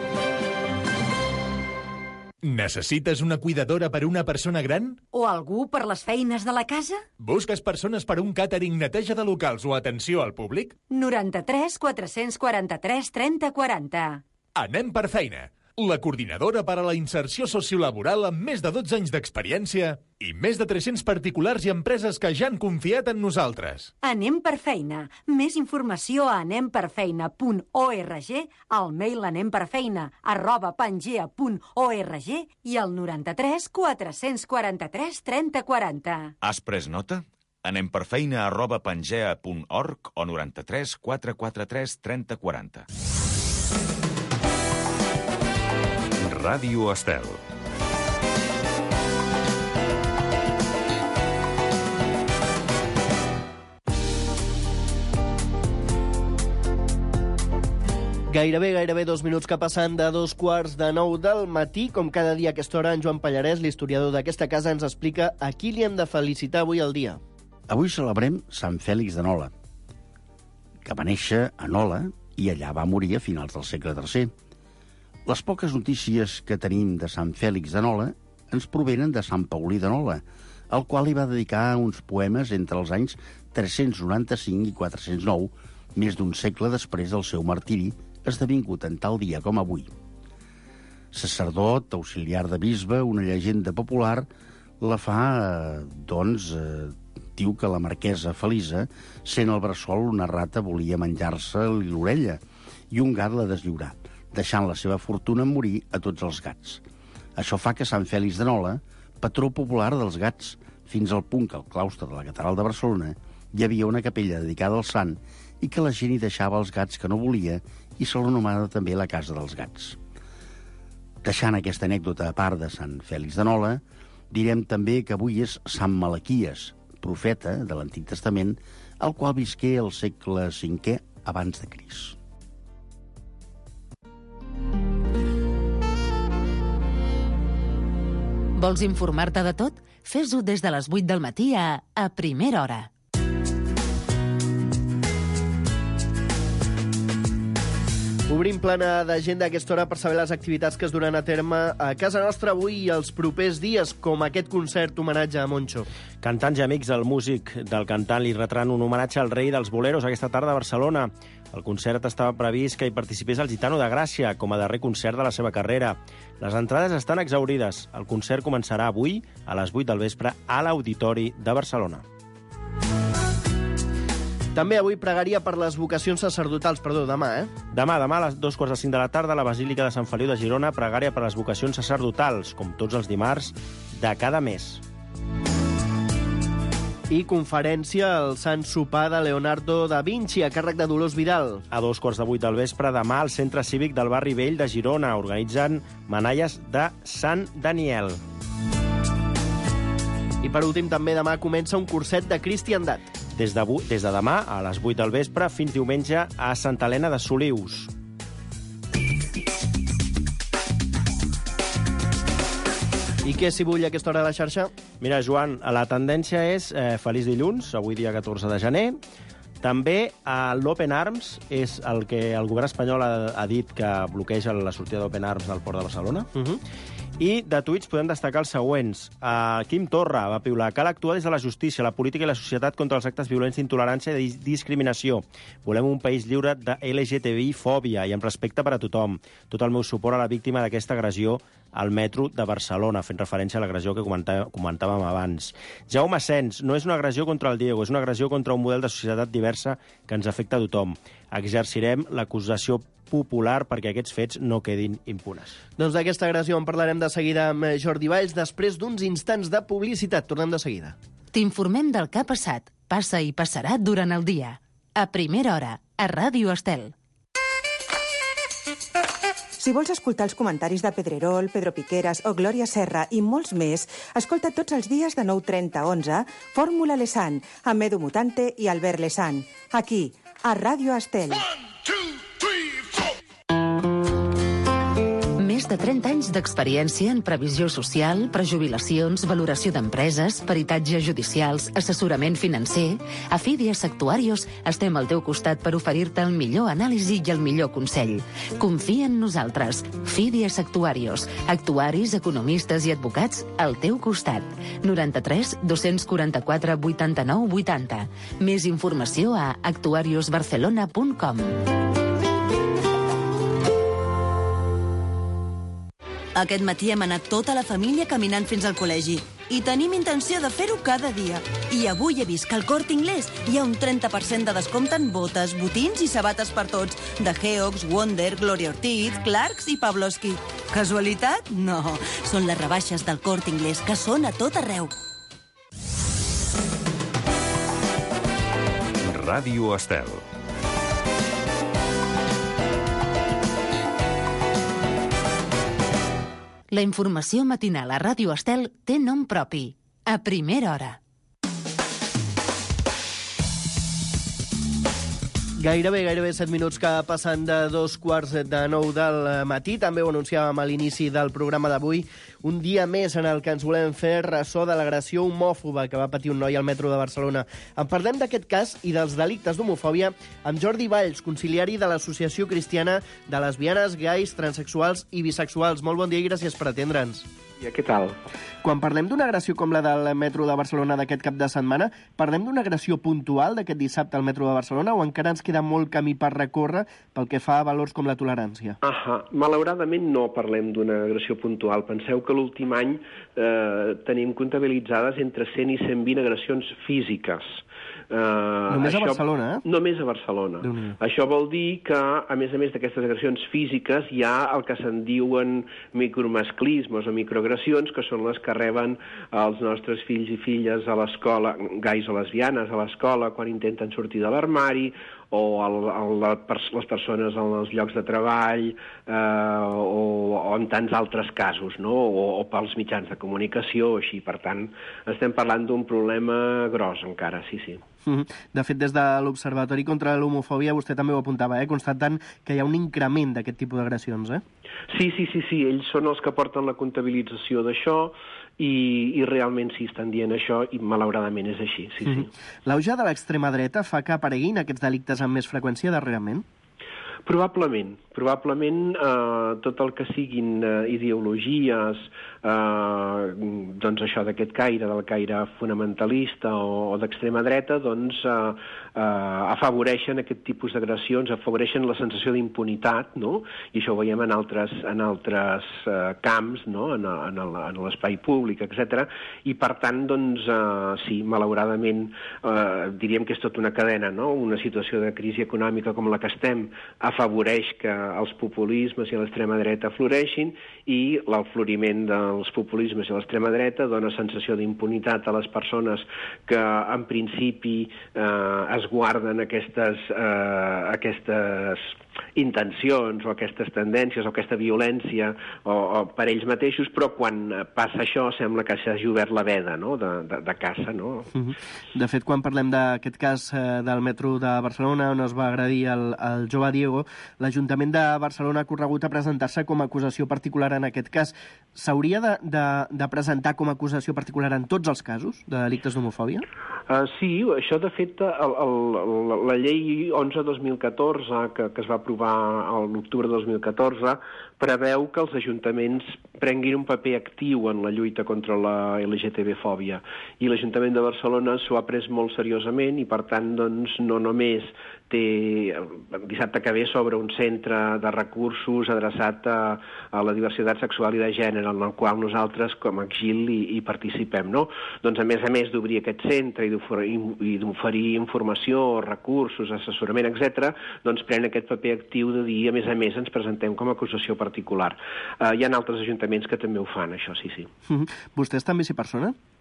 Necessites una cuidadora per a una persona gran? O algú per les feines de la casa? Busques persones per a un càtering, neteja de locals o atenció al públic? 93 443 30 40. Anem per feina. La coordinadora per a la inserció sociolaboral amb més de 12 anys d'experiència i més de 300 particulars i empreses que ja han confiat en nosaltres. Anem per feina. Més informació a anemperfeina.org, al mail anemperfeina@pangea.org i al 93 443 30 40. Has pres nota? anemperfeina@pangea.org o 93 443 30 40. Ràdio Estel. Gairebé 2 minuts que passen de 2:45 del matí. Com cada dia a aquesta hora, en Joan Pallarès, l'historiador d'aquesta casa, ens explica a qui li hem de felicitar avui al dia. Avui celebrem Sant Fèlix de Nola, que va néixer a Nola i allà va morir a finals del segle III. Les poques notícies que tenim de Sant Fèlix de Nola ens provenen de Sant Paulí de Nola, al qual li va dedicar uns poemes entre els anys 395 i 409, més d'un segle després del seu martiri, esdevingut en tal dia com avui. Sacerdot, auxiliar de bisbe, una llegenda popular, la fa, diu que la marquesa Felisa, sent al bressol una rata, volia menjar-se l'orella i un gat la deslliurà, deixant la seva fortuna en morir a tots els gats. Això fa que Sant Fèlix de Nola, patró popular dels gats, fins al punt que al claustre de la Catedral de Barcelona hi havia una capella dedicada al sant i que la gent hi deixava els gats que no volia i se l'anomenava també la Casa dels Gats. Deixant aquesta anècdota a part de Sant Fèlix de Nola, direm també que avui és Sant Malaquies, profeta de l'Antic Testament, el qual visqué al segle V abans de Crist. Vols informar-te de tot? Fes-ho des de les 8 del matí a Primera Hora. Obrim plana d'agenda a aquesta hora per saber les activitats que es duran a terme a casa nostra avui i els propers dies, com aquest concert homenatge a Moncho. Cantants i amics del músic del cantant li retran un homenatge al rei dels boleros aquesta tarda a Barcelona. El concert estava previst que hi participés el Gitano de Gràcia com a darrer concert de la seva carrera. Les entrades estan exhaurides. El concert començarà avui a les 8 del vespre a l'Auditori de Barcelona. També avui pregaria per les vocacions sacerdotals, demà, Demà a les 2:45 de la tarda a la Basílica de Sant Feliu de Girona, pregària per les vocacions sacerdotals, com tots els dimarts de cada mes. I conferència al Sant Sopar de Leonardo da Vinci, a càrrec de Dolors Vidal. A 2:15 del vespre, demà al Centre Cívic del Barri Vell de Girona organitzen manalles de Sant Daniel. I per últim, també demà comença un curset de cristiandat. Des de demà, a les 8 del vespre, fins diumenge a Santa Helena de Solius. I què s'hi bull a aquesta hora de la xarxa? Mira, Joan, la tendència és feliç dilluns, avui dia 14 de gener. També l'Open Arms és el que el govern espanyol ha dit que bloqueja la sortida d'Open Arms del Port de Barcelona. I de tuits podem destacar els següents. Quim Torra va piular: cal actuar des de la justícia, la política i la societat contra els actes violents d'intolerància i discriminació. Volem un país lliure de LGTBI-fòbia i amb respecte per a tothom. Tot el meu suport a la víctima d'aquesta agressió al metro de Barcelona, fent referència a l'agressió que comentàvem abans. Jaume Sens: no és una agressió contra el Diego, és una agressió contra un model de societat diversa que ens afecta a tothom. Exercirem l'acusació popular perquè aquests fets no quedin impunes. Doncs d'aquesta agressió en parlarem de seguida amb Jordi Valls, després d'uns instants de publicitat. Tornem de seguida. T'informem del que ha passat, passa i passarà durant el dia. A Primera Hora, a Ràdio Estel. Si vols escoltar els comentaris de Pedrerol, Pedro Piqueras o Glòria Serra i molts més, escolta tots els dies de 9:30 a 11 Fórmula Lesan, amb Edu Mutante i Albert Lesan. Aquí, a Ràdio Estel. Més de 30 anys d'experiència en previsió social, prejubilacions, valoració d'empreses, peritatges judicials, assessorament financer. A Fidias Actuarios estem al teu costat per oferir-te el millor anàlisi i el millor consell. Confia en nosaltres. Fidias Actuarios. Actuaris, economistes i advocats al teu costat. 93 244 89 80. Més informació a actuariosbarcelona.com. Aquest matí hem anat tota la família caminant fins al col·legi i tenim intenció de fer-ho cada dia. I avui he vist que al Corte Inglés hi ha un 30% de descompte en botes, botins i sabates per tots, de Geox, Wonder, Gloria Ortiz, Clarks i Pavlovsky. Casualitat? No. Són les rebaixes del Corte Inglés, que són a tot arreu. Ràdio Estel. La informació matinal a Ràdio Estel té nom propi. A primera hora. Gairebé 7 minuts que passen de 8:45 del matí. També ho anunciàvem a l'inici del programa d'avui. Un dia més en el que ens volem fer ressò de l'agressió homòfoba que va patir un noi al metro de Barcelona. En parlem d'aquest cas i dels delictes d'homofòbia amb Jordi Valls, conciliari de l'Associació Cristiana de Lesbianes, Gais, Transsexuals i Bisexuals. Molt bon dia i gràcies per atendre'ns. I què tal? Quan parlem d'una agressió com la del metro de Barcelona d'aquest cap de setmana, parlem d'una agressió puntual d'aquest dissabte al metro de Barcelona o encara ens queda molt camí per recórrer pel que fa a valors com la tolerància? Malauradament no parlem d'una agressió puntual. Penseu que l'últim any tenim comptabilitzades entre 100 i 120 agressions físiques. Només a Barcelona, eh? Només a Barcelona. Això vol dir que, a més d'aquestes agressions físiques, hi ha el que se'n diuen micromasclismes o microagressions, que són les que reben els nostres fills i filles a l'escola, gais o lesbianes a l'escola, quan intenten sortir de l'armari, o les persones en els llocs de treball, o en tants altres casos, no? O pels mitjans de comunicació, així. Per tant, estem parlant d'un problema gros encara, sí. De fet, des de l'Observatori contra l'Homofòbia, vostè també ho apuntava, constatant que hi ha un increment d'aquest tipus d'agressions, Sí, ells són els que porten la comptabilització d'això i realment sí, estan dient això i malauradament és així, sí. L'auge de l'extrema dreta fa que apareguin aquests delictes amb més freqüència darrerament? Probablement tot el que siguin ideologies, doncs això d'aquest caire, del caire fonamentalista o d'extrema dreta, doncs afavoreixen aquest tipus d'agressions, afavoreixen la sensació d'impunitat, no? I això ho veiem en altres camps, no? En l'espai públic, etc. I per tant, doncs, sí, malauradament, diríem que és tota una cadena, no? Una situació de crisi econòmica com la que estem afavoreix que els populismes i l'extrema dreta floreixin i l'afloriment dels populismes i l'extrema dreta dona sensació d'impunitat a les persones que en principi es guarden aquestes intencions o aquestes tendències o aquesta violència o per ells mateixos, però quan passa això sembla que s'hagi obert la veda, no? de caça. No? De fet, quan parlem d'aquest cas del metro de Barcelona on es va agredir el jove Diego, l'Ajuntament de Barcelona ha corregut a presentar-se com a acusació particular en aquest cas. S'hauria de presentar com a acusació particular en tots els casos de delictes d'homofòbia? Sí, això de fet la llei 11-2014 que es va aprovar a l'octubre de 2014 preveu que els ajuntaments prenguin un paper actiu en la lluita contra la LGTB-fòbia i l'Ajuntament de Barcelona s'ho ha pres molt seriosament i per tant doncs no només té dissabte que ve sobre un centre de recursos adreçat a la diversitat sexual i de gènere en el qual nosaltres com a Exil hi participem, no? Doncs a més d'obrir aquest centre i d'oferir informació, recursos, assessorament, etc., doncs pren aquest paper actiu de dir, a més ens presentem com a acusació particular. Hi ha altres ajuntaments que també ho fan, això, sí. Vostès també s'hi personen?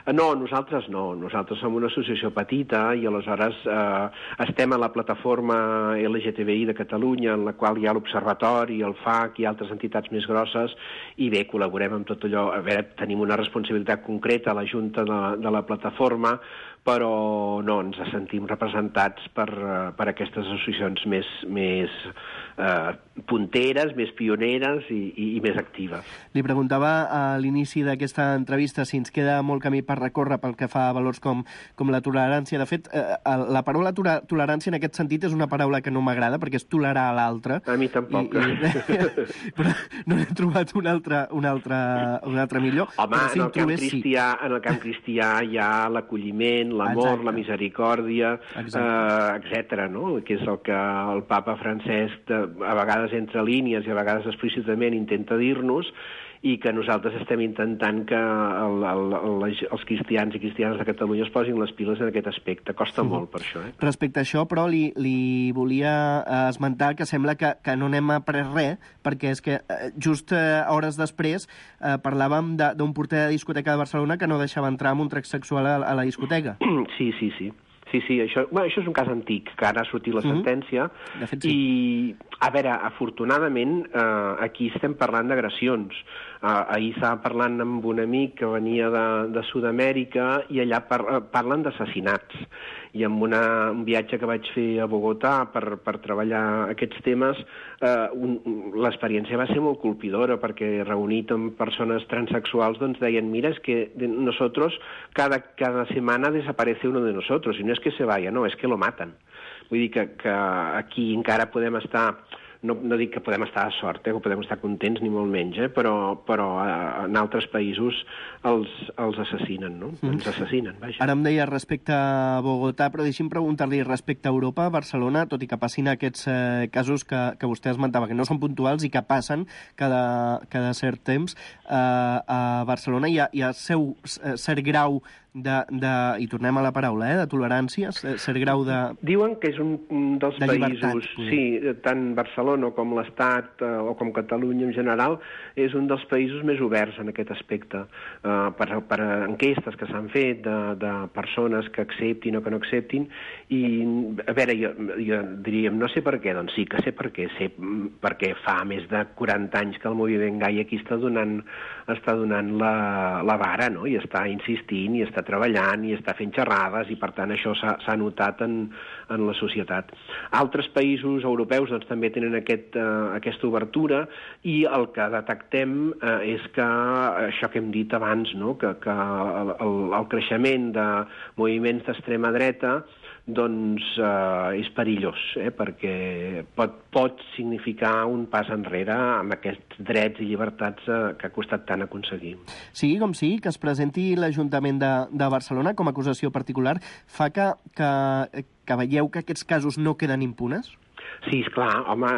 No, nosaltres no. Nosaltres som una associació petita i aleshores estem a la plataforma LGTBI de Catalunya, en la qual hi ha l'Observatori, el FAC i altres entitats més grosses, i bé, col·laborem amb tot allò. A veure, tenim una responsabilitat concreta a la Junta de la plataforma, però no ens sentim representats per aquestes associacions més punteres, més pioneres i més actives. Li preguntava a l'inici d'aquesta entrevista si ens queda molt camí per recórrer pel que fa a valors com la tolerància. De fet, la paraula tolerància en aquest sentit és una paraula que no m'agrada, perquè és tolerar a l'altre. A mi tampoc. Però no n'he trobat una altra millor. Home, en el camp cristià hi ha l'acolliment, l'amor, la misericòrdia, etc., no? Que és el que el papa Francesc a vegades entre línies i a vegades explícitament intenta dir-nos, i que nosaltres estem intentant que els cristians i cristianes de Catalunya es posin les piles en aquest aspecte. Costa molt, per això. Respecte a això, però, li volia esmentar que sembla que no n'hem après res, perquè és que just hores després parlàvem d'un porter de discoteca de Barcelona que no deixava entrar amb un transexual a la discoteca. Sí, això és un cas antic, que ara ha sortit la sentència, i, a veure, afortunadament, aquí estem parlant d'agressions. Ahir estava parlant amb un amic que venia de Sud-amèrica i allà parlen d'assassinats. I amb un viatge que vaig fer a Bogotà per treballar aquests temes, l'experiència va ser molt colpidora, perquè reunit amb persones transexuals doncs deien, mira, es que nosotros cada semana desaparece uno de nosotros, y no es que se vaya, no, es que lo matan. Vull dir que aquí encara podem estar... No dic que podem estar a sort, que podem estar contents, ni molt menys, però en altres països els assassinen, no? Ens assassinen, vaja. Ara em deia respecte a Bogotà, però deixi'm preguntar-li respecte a Europa, a Barcelona, tot i que passin aquests casos que vostè esmentava, que no són puntuals i que passen cada cert temps, a Barcelona hi ha cert grau i tornem a la paraula, de tolerància, cert grau de... Diuen que és un dels països, sí, tant Barcelona com l'Estat o com Catalunya en general, és un dels països més oberts en aquest aspecte. Per enquestes que s'han fet de persones que acceptin o que no acceptin, i, a veure, jo diríem, no sé per què, doncs sí que sé per què, sé perquè fa més de 40 anys que el moviment gai aquí està donant la vara, no?, i està insistint, i està treballant i està fent xerrades, i per tant això s'ha notat en la societat. Altres països europeus doncs, també tenen aquesta obertura, i el que detectem és que això que hem dit abans, no?, que el creixement de moviments d'extrema dreta doncs és perillós, perquè pot significar un pas enrere amb aquests drets i llibertats que ha costat tant aconseguir. Sigui com sigui, que es presenti l'Ajuntament de Barcelona com a acusació particular fa que veieu que aquests casos no queden impunes? Sí, esclar, home,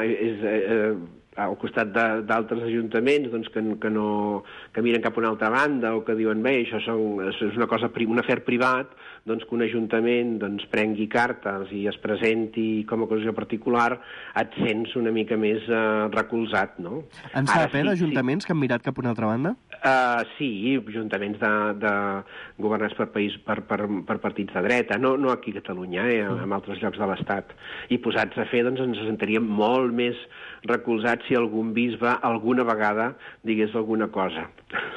al costat d'altres ajuntaments doncs, que miren cap a una altra banda o que diuen, bé, això és un afer privat, doncs que un ajuntament doncs, prengui cartes i es presenti com a acusació particular, et sents una mica més recolzat, no? En sap, d'ajuntaments que han mirat cap a una altra banda? Sí, ajuntaments governats per partits de dreta, no aquí a Catalunya, en altres llocs de l'Estat. I posats a fer, doncs ens sentiríem molt més recolzats si algun bisbe alguna vegada digués alguna cosa.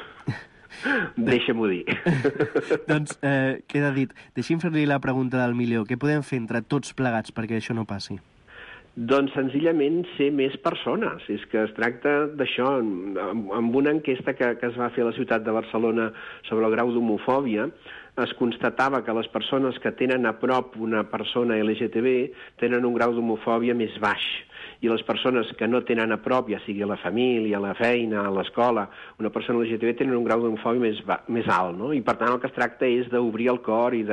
Deixa'm-ho dir. Doncs queda dit. Deixi'm fer-li la pregunta del milió. Què podem fer entre tots plegats perquè això no passi? Doncs senzillament ser més persones. És que es tracta d'això. Amb una enquesta que es va fer a la ciutat de Barcelona sobre el grau d'homofòbia, es constatava que les persones que tenen a prop una persona LGTB tenen un grau d'homofòbia més baix, i les persones que no tenen a prop, ja sigui a la família, a la feina, a l'escola, una persona LGTB tenen un grau d'homofòbia més alt, no? I per tant el que es tracta és d'obrir el cor i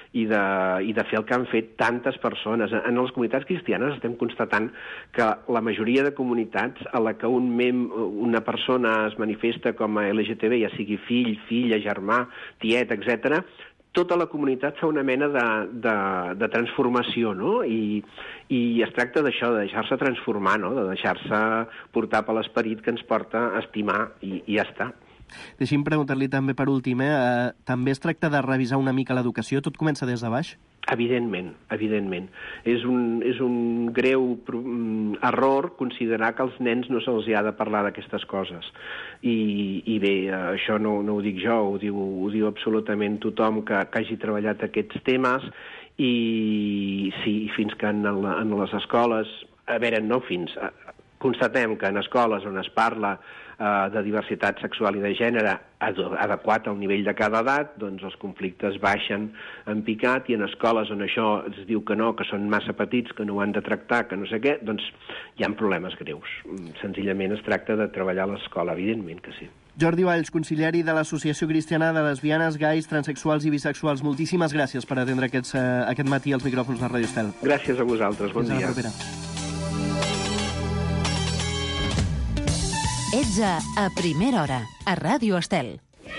de fer el que han fet tantes persones. En les comunitats cristianes estem constatant que la majoria de comunitats a la que una persona es manifesta com a LGTB, ja sigui fill, filla, germà, tiet, etc., tota la comunitat fa una mena de transformació, no? I es tracta d'això, de deixar-se transformar, no? De deixar-se portar per l'esperit que ens porta a estimar, i ja està. Deixi'm preguntar-li també per últim, també es tracta de revisar una mica l'educació? Tot comença des de baix? Evidentment. És un greu error considerar que als nens no se'ls ha de parlar d'aquestes coses. I bé, això no ho dic jo, ho diu absolutament tothom que hagi treballat aquests temes, i sí, fins que en les escoles, constatem que en escoles on es parla de diversitat sexual i de gènere adequat al nivell de cada edat, doncs els conflictes baixen en picat, i en escoles on això es diu que no, que són massa petits, que no ho han de tractar, que no sé què, doncs hi ha problemes greus. Senzillament es tracta de treballar a l'escola, evidentment que sí. Jordi Valls, conciliari de l'Associació Cristiana de Lesbianes, Gais, Transsexuals i Bisexuals. Moltíssimes gràcies per atendre aquest matí als micròfons de Ràdio Estel. Gràcies a vosaltres, bon dia. Fins a la propera. Ets a Primera Hora, a Ràdio Estel.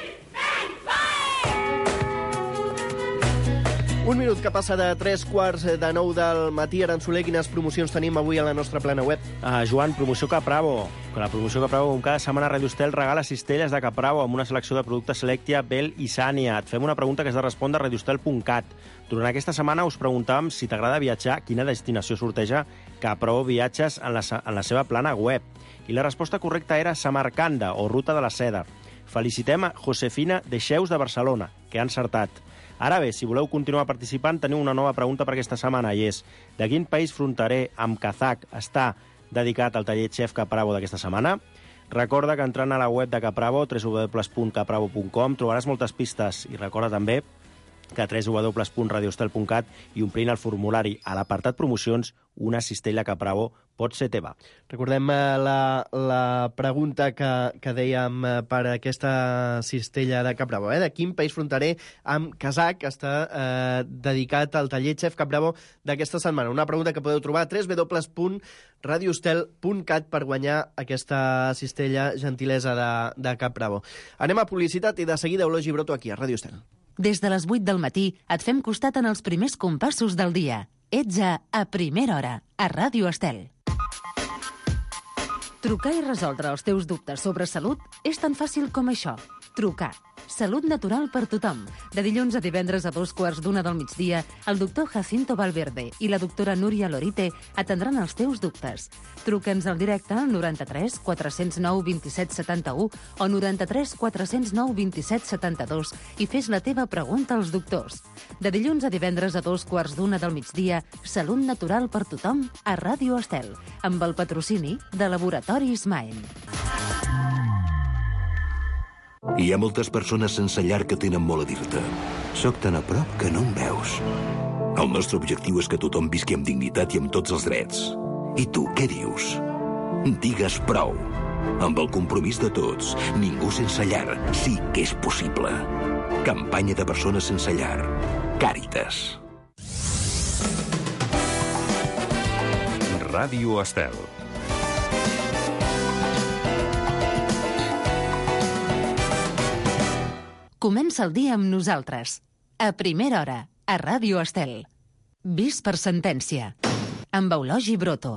Un minut que passa de 8:45 del matí. Aransoler, quines promocions tenim avui a la nostra plana web? Joan, promoció Capravo. La promoció Capravo, com cada setmana, Ràdio Estel regala cistelles de Capravo amb una selecció de productes Selectia, Bell i Sània. Et fem una pregunta que has de respondre a radioestel.cat. Durant aquesta setmana us preguntàvem si t'agrada viatjar, quina destinació sorteja Capravo Viatges en la seva plana web. I la resposta correcta era Samarcanda, o Ruta de la Seda. Felicitem a Josefina de Xeus de Barcelona, que ha encertat. Ara bé, si voleu continuar participant, teniu una nova pregunta per aquesta setmana, i és: de quin país fronterer amb Kazakh està dedicat al taller Chef Capravo d'aquesta setmana? Recorda que entrant a la web de Capravo, www.capravo.com, trobaràs moltes pistes, i recorda també que www.radioestel.cat, i omplint el formulari a l'apartat promocions, una cistella Capravo pot ser teva. Recordem la pregunta que dèiem per aquesta cistella de Capravo. De quin país fronterer amb Kazakh està dedicat al taller Chef Capravo d'aquesta setmana? Una pregunta que podeu trobar a www.radioestel.cat per guanyar aquesta cistella gentilesa de Capravo. Anem a publicitat i de seguida Eulogi Broto aquí a Ràdio Estel. Des de les 8 del matí et fem costat en els primers compassos del dia. Ets a Primera Hora, a Ràdio Estel. Trucar i resoldre els teus dubtes sobre salut és tan fàcil com això. Trucar. Salut natural per tothom. De dilluns a divendres a 2:15 del migdia, el doctor Jacinto Valverde i la doctora Núria Lorite atendran els teus dubtes. Truca'ns al directe al 93 409 27 71 o 93 409 27 72 i fes la teva pregunta als doctors. De dilluns a divendres a 2:15 del migdia, Salut natural per tothom a Ràdio Estel, amb el patrocini de Laboratoris Maen. Hi ha moltes persones sense llar que tenen molt a dir-te. Soc tan a prop que no em veus. El nostre objectiu és que tothom visqui amb dignitat i amb tots els drets. I tu, què dius? Digues prou. Amb el compromís de tots, ningú sense llar sí que és possible. Campanya de persones sense llar. Càritas. Ràdio Estel. Comença el dia amb nosaltres. A Primera Hora, a Ràdio Estel. Vist per sentència. Amb Eulogi Broto.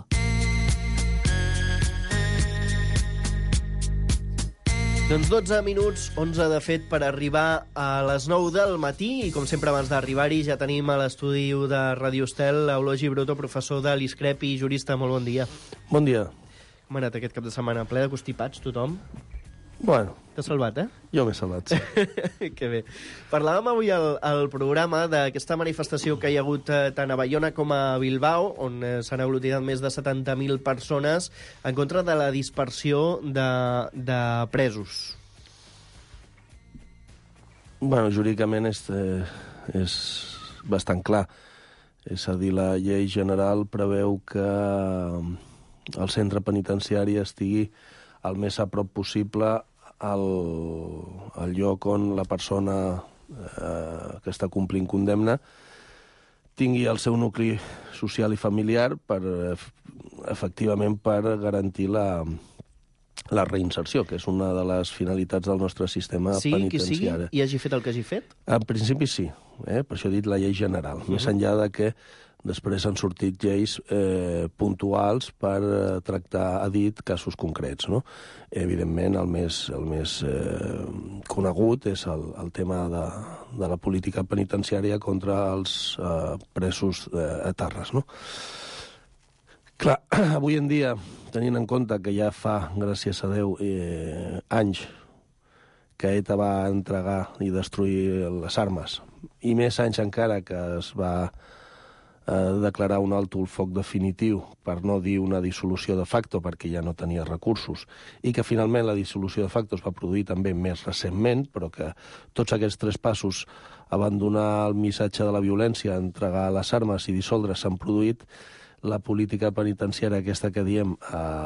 Doncs 12 minuts, 11 de fet, per arribar a les 9 del matí. I com sempre, abans d'arribar-hi, ja tenim a l'estudi de Ràdio Estel Eulogi Broto, professor de l'ISCREP i jurista. Molt bon dia. Bon dia. Com ha anat aquest cap de setmana? Ple de constipats, tothom? Bueno. T'has salvat, Jo m'he salvat, sí. Que bé. Parlàvem avui al programa d'aquesta manifestació que hi ha hagut tant a Baiona com a Bilbao, on s'han aglutinat més de 70.000 persones en contra de la dispersió de presos. Bueno, jurídicament és bastant clar. És a dir, la llei general preveu que el centre penitenciari estigui el més a prop possible al lloc on la persona que està complint condemna tingui el seu nucli social i familiar efectivament per garantir la reinserció, que és una de les finalitats del nostre sistema penitenciari. I hagi fet el que hagi fet? En principi sí, per això he dit la llei general. Més enllà de que Després han sortit lleis puntuals per tractar a dit casos concrets, no? Evidentment, el més conegut és el tema de la política penitenciària contra els presos etarres, no? Clar, avui en dia, tenint en compte que ja fa, gràcies a Déu, anys que ETA va entregar i destruir les armes, i més anys encara que es va declarar un alto el foc definitiu, per no dir una dissolució de facto, perquè ja no tenia recursos, i que finalment la dissolució de facto es va produir també més recentment, però que tots aquests 3 passos, abandonar el missatge de la violència, entregar les armes i dissoldre, s'han produït, la política penitenciària aquesta que diem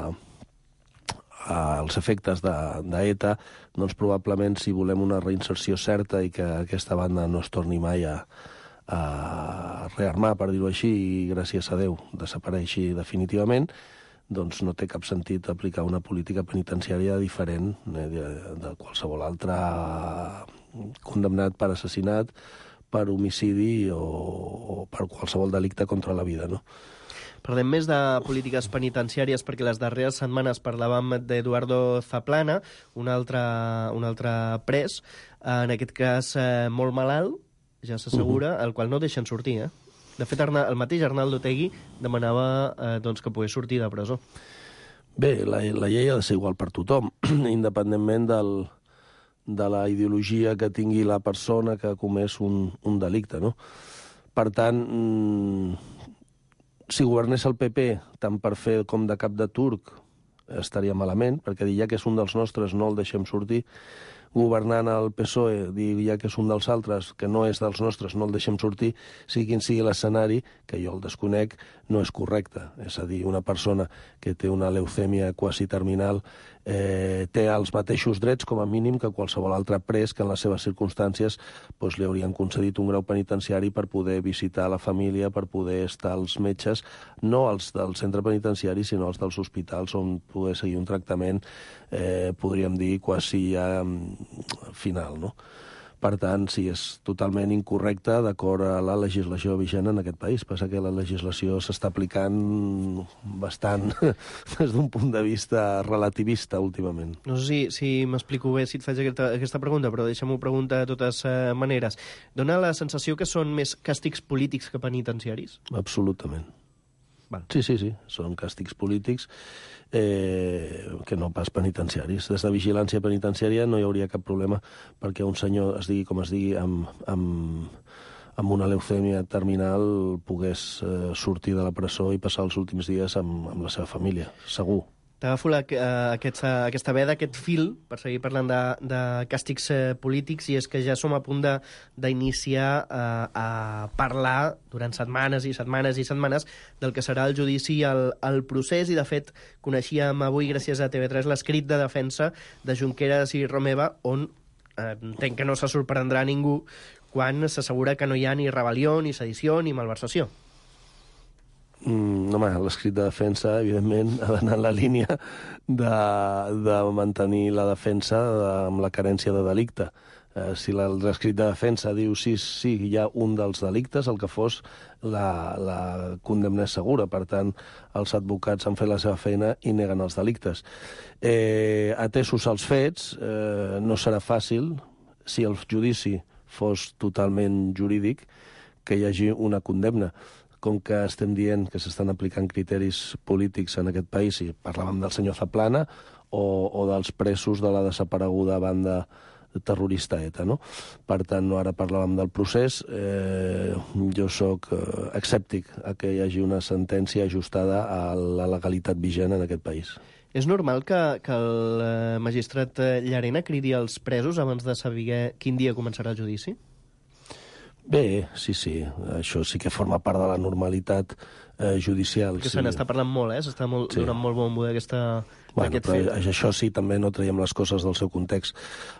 als efectes d'ETA, doncs probablement si volem una reinserció certa i que aquesta banda no es torni mai a rearmar, per dir-ho així, i gràcies a Déu desapareixi definitivament, doncs no té cap sentit aplicar una política penitenciària diferent de qualsevol altre condemnat per assassinat, per homicidi o per qualsevol delicte contra la vida, no? Parlem més de polítiques penitenciàries perquè les darreres setmanes parlàvem d'Eduardo Zaplana, un altre pres, en aquest cas molt malalt, ja s'assegura, el qual no deixen sortir, De fet, el mateix Arnaldo Otegi demanava que pogués sortir de presó. Bé, la llei ha de ser igual per tothom, independentment de la ideologia que tingui la persona que ha comès un delicte, no? Per tant, si governés el PP tant per fer com de cap de turc estaria malament, perquè dir ja que és un dels nostres no el deixem sortir. Governant el PSOE, dir ja que és un dels altres, que no és dels nostres, no el deixem sortir, sigui quin sigui l'escenari, que jo el desconec, no és correcte. És a dir, una persona que té una leucèmia quasi terminal té els mateixos drets, com a mínim, que qualsevol altre pres que en les seves circumstàncies li haurien concedit un grau penitenciari per poder visitar la família, per poder estar als metges, no els del centre penitenciari, sinó els dels hospitals, on poder seguir un tractament, podríem dir, quasi ja final, no? Per tant, sí, és totalment incorrecte d'acord a la legislació vigent en aquest país. Passa que la legislació s'està aplicant bastant des d'un punt de vista relativista últimament. No sé si m'explico bé si et faig aquesta pregunta, però deixa'm-ho preguntar de totes maneres. Dona la sensació que són més càstigs polítics que penitenciaris? Absolutament. Val. Sí, són càstigs polítics que no pas penitenciaris. Des de vigilància penitenciària no hi hauria cap problema perquè un senyor, es digui com es digui, amb una leucèmia terminal pogués sortir de la presó i passar els últims dies amb la seva família, segur. T'agafo aquesta veda, aquest fil, per seguir parlant de càstigs polítics, i és que ja som a punt d'iniciar a parlar durant setmanes i setmanes i setmanes del que serà el judici i el procés, i de fet coneixíem avui, gràcies a TV3, l'escrit de defensa de Junqueras i Romeva, on entenc que no se sorprendrà ningú quan s'assegura que no hi ha ni rebel·lió, ni sedició, ni malversació. Home, l'escrit de defensa, evidentment, ha d'anar en la línia de mantenir la defensa amb la carència de delicte. Si l'escrit de defensa diu sí, hi ha un dels delictes, el que fos, la condemna és segura. Per tant, els advocats han fet la seva feina i neguen els delictes. Atesos els fets, no serà fàcil, si el judici fos totalment jurídic, que hi hagi una condemna. Com que estem dient que s'estan aplicant criteris polítics en aquest país, i parlàvem del senyor Zaplana o dels presos de la desapareguda banda terrorista ETA, no? Per tant, ara parlàvem del procés. Jo sóc escèptic a que hi hagi una sentència ajustada a la legalitat vigent en aquest país. És normal que el magistrat Llarena cridi als presos abans de saber quin dia començarà el judici? Bé, sí, això sí que forma part de la normalitat judicial. Que se n'està parlant molt, s'està donant molt bombo d'aquest fet. Això sí, també no traiem les coses del seu context.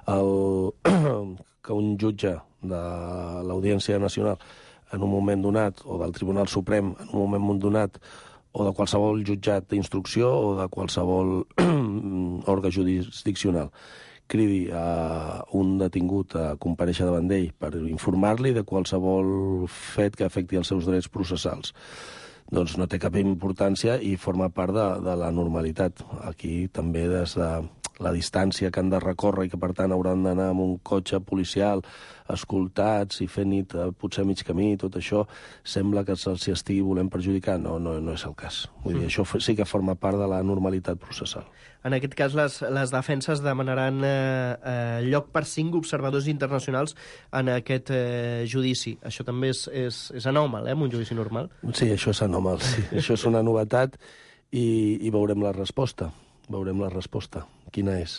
Que un jutge de l'Audiència Nacional en un moment donat, o del Tribunal Suprem en un moment donat, o de qualsevol jutjat d'instrucció o de qualsevol òrgan jurisdiccional, cridi a un detingut a comparèixer davant d'ell per informar-li de qualsevol fet que afecti els seus drets processals. Doncs no té cap importància i forma part de la normalitat. Aquí també des de la distància que han de recórrer i que, per tant, hauran d'anar amb un cotxe policial escoltats i fer nit potser a mig camí, tot això sembla que se'ls estigui volent perjudicar. No és el cas. Vull dir, això sí que forma part de la normalitat processal. En aquest cas, les defenses demanaran lloc per 5 observadors internacionals en aquest judici. Això també és anòmal, en un judici normal? Sí, això és anòmal, sí. Això és una novetat i veurem la resposta. Veurem la resposta. Quina és?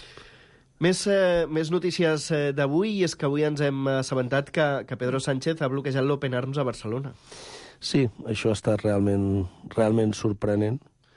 Més notícies d'avui, i és que avui ens hem assabentat que Pedro Sánchez ha bloquejat l'Open Arms a Barcelona. Sí, això ha estat realment sorprenent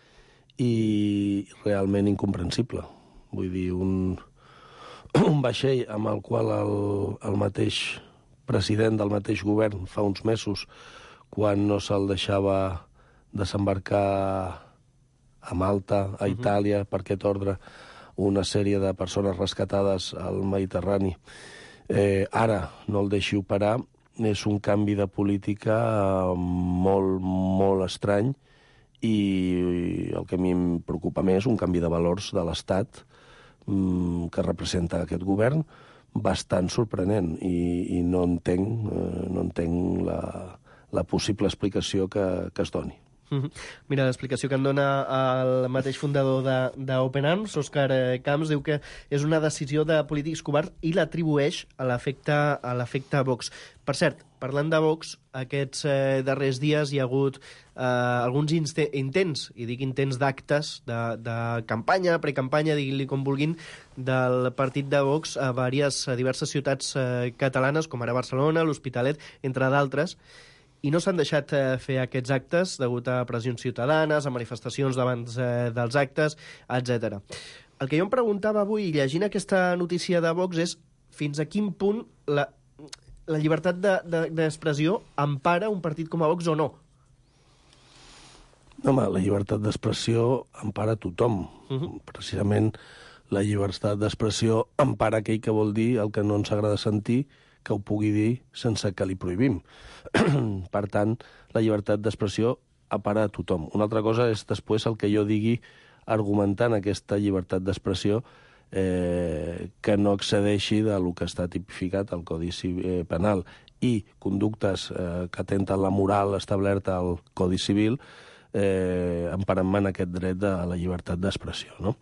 i realment incomprensible. Vull dir, un vaixell amb el qual el mateix president del mateix govern fa uns mesos, quan no se'l deixava desembarcar a Malta, a Itàlia, per aquest ordre, una sèrie de persones rescatades al Mediterrani. Ara no el deixi operar, és un canvi de política molt, molt estrany i el que a mi em preocupa més, un canvi de valors de l'Estat que representa aquest govern, bastant sorprenent i no entenc la possible explicació que es doni. Mira, l'explicació que en dona el mateix fundador d'Open Arms, Òscar Camps, diu que és una decisió de polítics covards i l'atribueix a l'efecte Vox. Per cert, parlant de Vox, aquests darrers dies hi ha hagut alguns intents, i dic intents d'actes, de campanya, precampanya, diguin-li com vulguin, del partit de Vox a diverses ciutats catalanes, com ara Barcelona, l'Hospitalet, entre d'altres, i no s'han deixat fer aquests actes degut a pressions ciutadanes, a manifestacions davant dels actes, etc. El que jo em preguntava avui, llegint aquesta notícia de Vox, és fins a quin punt la llibertat d'expressió empara un partit com a Vox o no? Home, la llibertat d'expressió empara tothom. Precisament la llibertat d'expressió empara aquell que vol dir el que no ens agrada sentir, que ho pugui dir sense que li prohibim. Per tant, la llibertat d'expressió empara a tothom. Una altra cosa és després el que jo digui argumentant aquesta llibertat d'expressió que no excedeixi del que està tipificat al Codi Penal i conductes que atenten la moral establerta al Codi Civil emparant-me en aquest dret de la llibertat d'expressió, no?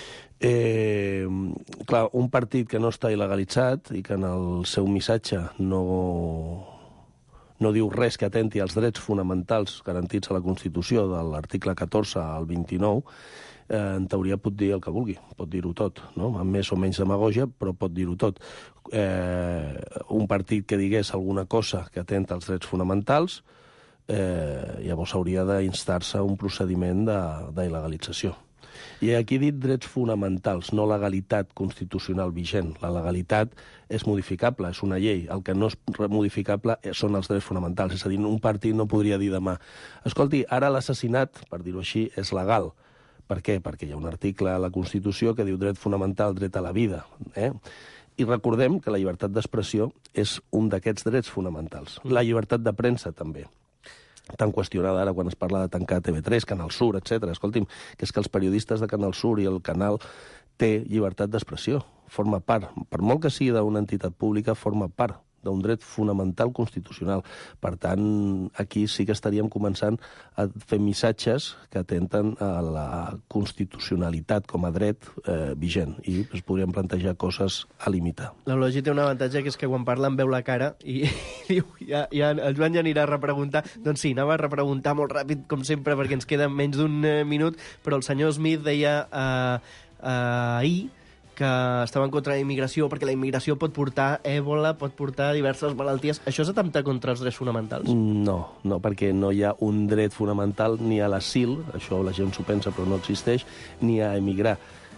Clar, un partit que no està il·legalitzat i que en el seu missatge no diu res que atenti als drets fonamentals garantits a la Constitució, de l'article 14 al 29, en teoria pot dir el que vulgui, pot dir-ho tot, no? Amb més o menys demagògia, però pot dir-ho tot. Un partit que digués alguna cosa que atenta als drets fonamentals, llavors hauria d'instar-se a un procediment d'il·legalització. I aquí he dit drets fonamentals, no legalitat constitucional vigent. La legalitat és modificable, és una llei. El que no és modificable són els drets fonamentals. És a dir, un partit no podria dir demà escolti, ara l'assassinat, per dir-ho així, és legal. Per què? Perquè hi ha un article a la Constitució que diu dret fonamental, dret a la vida. I recordem que la llibertat d'expressió és un d'aquests drets fonamentals. La llibertat de premsa, també. Tan qüestionada ara quan es parla de tancar TV3, Canal Sur, etc. Escolti'm, que és que els periodistes de Canal Sur i el canal té llibertat d'expressió. Forma part, per molt que sigui d'una entitat pública, forma part d'un dret fonamental constitucional. Per tant, aquí sí que estaríem començant a fer missatges que atenten a la constitucionalitat com a dret vigent i es podrien plantejar coses a limitar. L'Elogi té un avantatge, que és que quan parla em veu la cara i diu, ja el Joan ja anirà a repreguntar. Doncs sí, anava a repreguntar molt ràpid, com sempre, perquè ens queda menys d'un minut, però el senyor Smith deia ahir que estava en contra de la immigració perquè la immigració pot portar èbola, pot portar diverses malalties. Això és atemptar contra els drets fonamentals? No, perquè no hi ha un dret fonamental ni a l'asil, això la gent s'ho pensa però no existeix, ni a emigrar.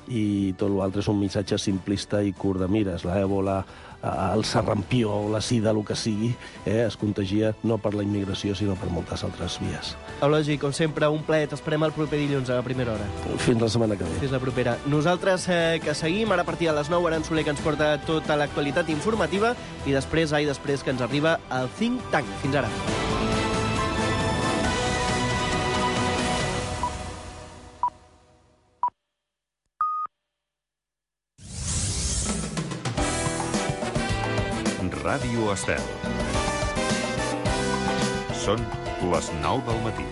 i tot l'altre és un missatge simplista i curt de mires. L'èbola, el sarampió, la sida, el que sigui, es contagia no per la immigració, sinó per moltes altres vies. Eulogi, com sempre, un plaer. T'esperem el proper dilluns a la primera hora. Fins la setmana que ve. Fins la propera. Nosaltres que seguim, ara a partir de les 9, Aran Soler, que ens porta tota l'actualitat informativa, i després que ens arriba el Think Tank. Fins ara. Ràdio Estel. Són les 9 del matí.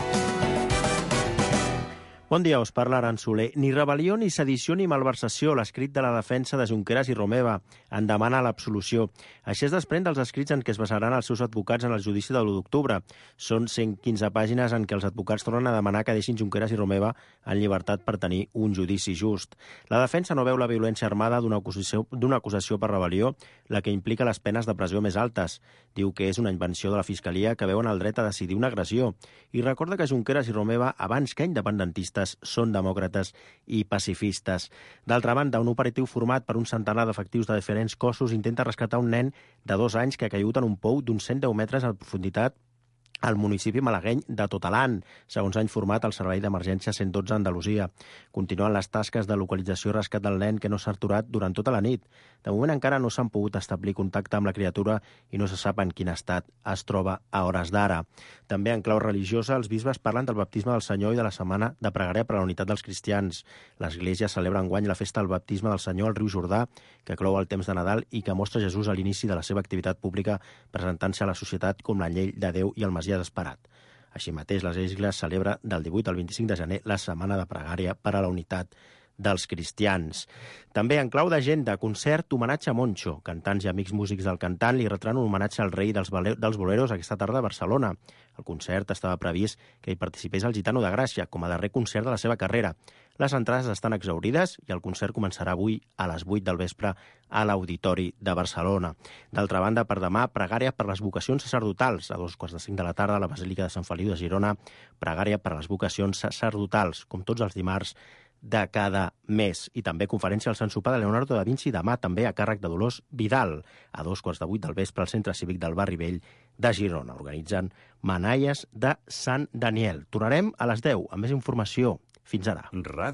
Bon dia, us parla Aran Soler. Ni rebel·lió, ni sedició, ni malversació, l'escrit de la defensa de Junqueras i Romeva en demana l'absolució. Així es desprèn dels escrits en què es basaran els seus advocats en el judici de l'1 d'octubre. Són 115 pàgines en què els advocats tornen a demanar que deixin Junqueras i Romeva en llibertat per tenir un judici just. La defensa no veu la violència armada d'una acusació per rebel·lió, la que implica les penes de pressió més altes. Diu que és una invenció de la Fiscalia que veuen el dret a decidir una agressió. I recorda que Junqueras i Romeva, abans que independentistes, són demòcrates i pacifistes. D'altra banda, un operatiu format per un centenar d'efectius de diferents cossos intenta rescatar un nen de 2 anys que ha caigut en un pou d'uns 110 metres a profunditat al municipi malagueny de Totalant, segons ha informat el Servei d'Emergència 112 a Andalusia. Continuen les tasques de localització i rescat del nen que no s'ha aturat durant tota la nit. De moment encara no s'han pogut establir contacte amb la criatura i no se sap en quin estat es troba a hores d'ara. També en clau religiosa, els bisbes parlen del baptisme del Senyor i de la setmana de pregària per a la unitat dels cristians. L'Església celebra enguany la festa del baptisme del Senyor al riu Jordà, que clou el temps de Nadal i que mostra Jesús a l'inici de la seva activitat pública, presentant-se a la societat com la llei de Déu i el Messies esperat. Així mateix, l'Església celebra del 18 al 25 de gener la setmana de pregària per a la unitat dels cristians. També en clau d'agenda, concert homenatge a Moncho. Cantants i amics músics del cantant li retran un homenatge al rei dels boleros aquesta tarda a Barcelona. El concert estava previst que hi participés el Gitano de Gràcia, com a darrer concert de la seva carrera. Les entrades estan exhaurides i el concert començarà avui a les 8 del vespre a l'Auditori de Barcelona. D'altra banda, per demà, pregària per les vocacions sacerdotals. A 2:45 de la tarda, a la Basílica de Sant Feliu de Girona, pregària per les vocacions sacerdotals, com tots els dimarts de cada mes. I també conferència al Sant Sopar de Leonardo da Vinci demà, també a càrrec de Dolors Vidal, a 2:15 del vespre al Centre Cívic del Barri Vell de Girona. Organitzen Manalles de Sant Daniel. Tornarem a les 10 amb més informació. Fins ara.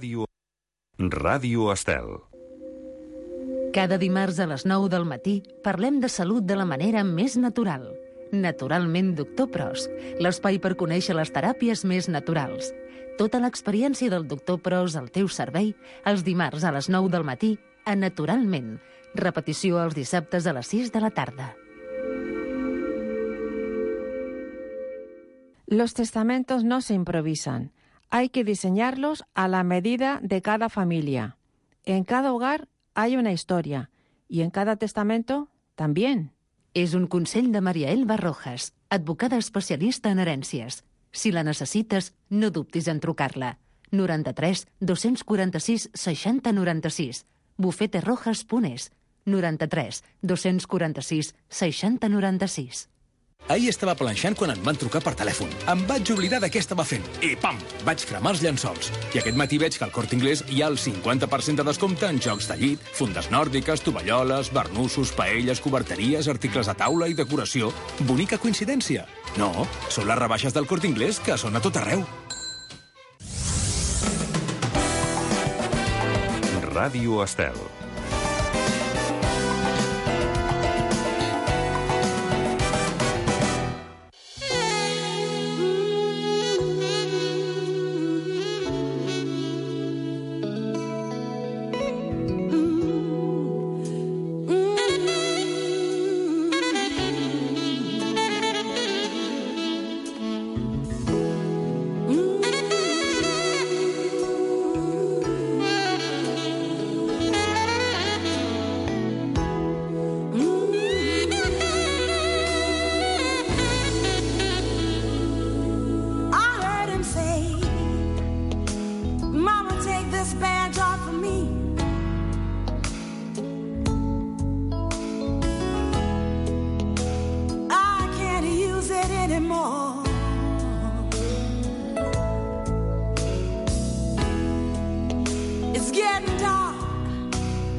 Ràdio Estel. Cada dimarts a les 9 del matí parlem de salut de la manera més natural. Naturalment Doctor Pros, l'espai per conèixer les teràpies més naturals. Tota l'experiència del Doctor Pros al teu servei, els dimarts a les 9 del matí, a Naturalment. Repetició els dissabtes a les 6 de la tarda. Los testamentos no se improvisan. Hay que diseñarlos a la medida de cada familia. En cada hogar hay una historia y en cada testamento también. És un consell de Maria Elba Rojas, advocada especialista en herències. Si la necessites, no dubtis en trucar-la. 93 246 60 96. bufeterojas.es. 93 246 60 96. Ahir estava planxant quan em van trucar per telèfon. Em vaig oblidar de què estava fent. I pam! Vaig cremar els llençols. I aquest matí veig que al Corte Inglés hi ha el 50% de descompte en jocs de llit, fundes nòrdiques, tovalloles, barnussos, paelles, coberteries, articles de taula i decoració. Bonica coincidència? No, són les rebaixes del Corte Inglés que són a tot arreu. Ràdio Estel.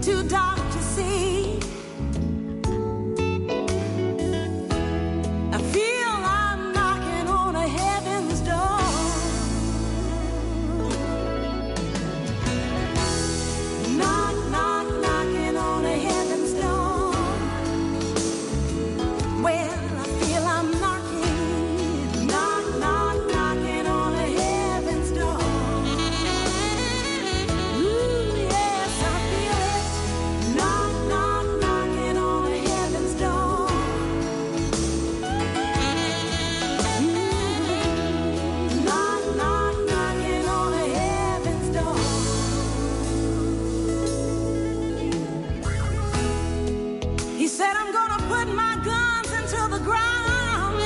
too dark to see. I feel I'm knocking on a heaven's door. Knock, knock, knocking on a heaven's door. Well, I feel I'm knocking, knock, knock, knocking on a heaven's door. Ooh, yes, I feel it. Knock, knock, knocking on a heaven's door. Knock, knock, knocking on a heaven's door. He said, I'm gonna put my guns into the ground.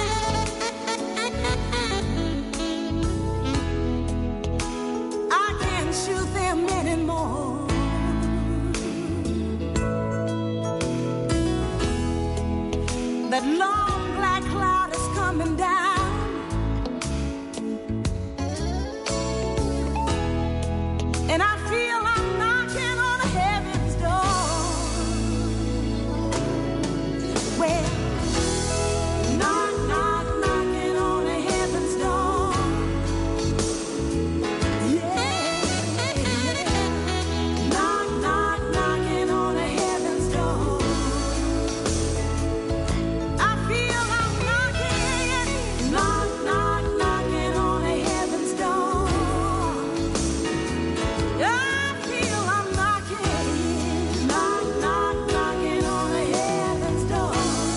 I can't shoot them anymore. That long black cloud is coming down. And I feel I'm knocking on heaven's door. Well, knock, knock, knocking on a heaven's door. Yeah, knock, knock, knocking on a heaven's door. I feel I'm knocking, knock, knock, knocking on a heaven's door. I feel I'm knocking, knock, knock, knocking on a heaven's door.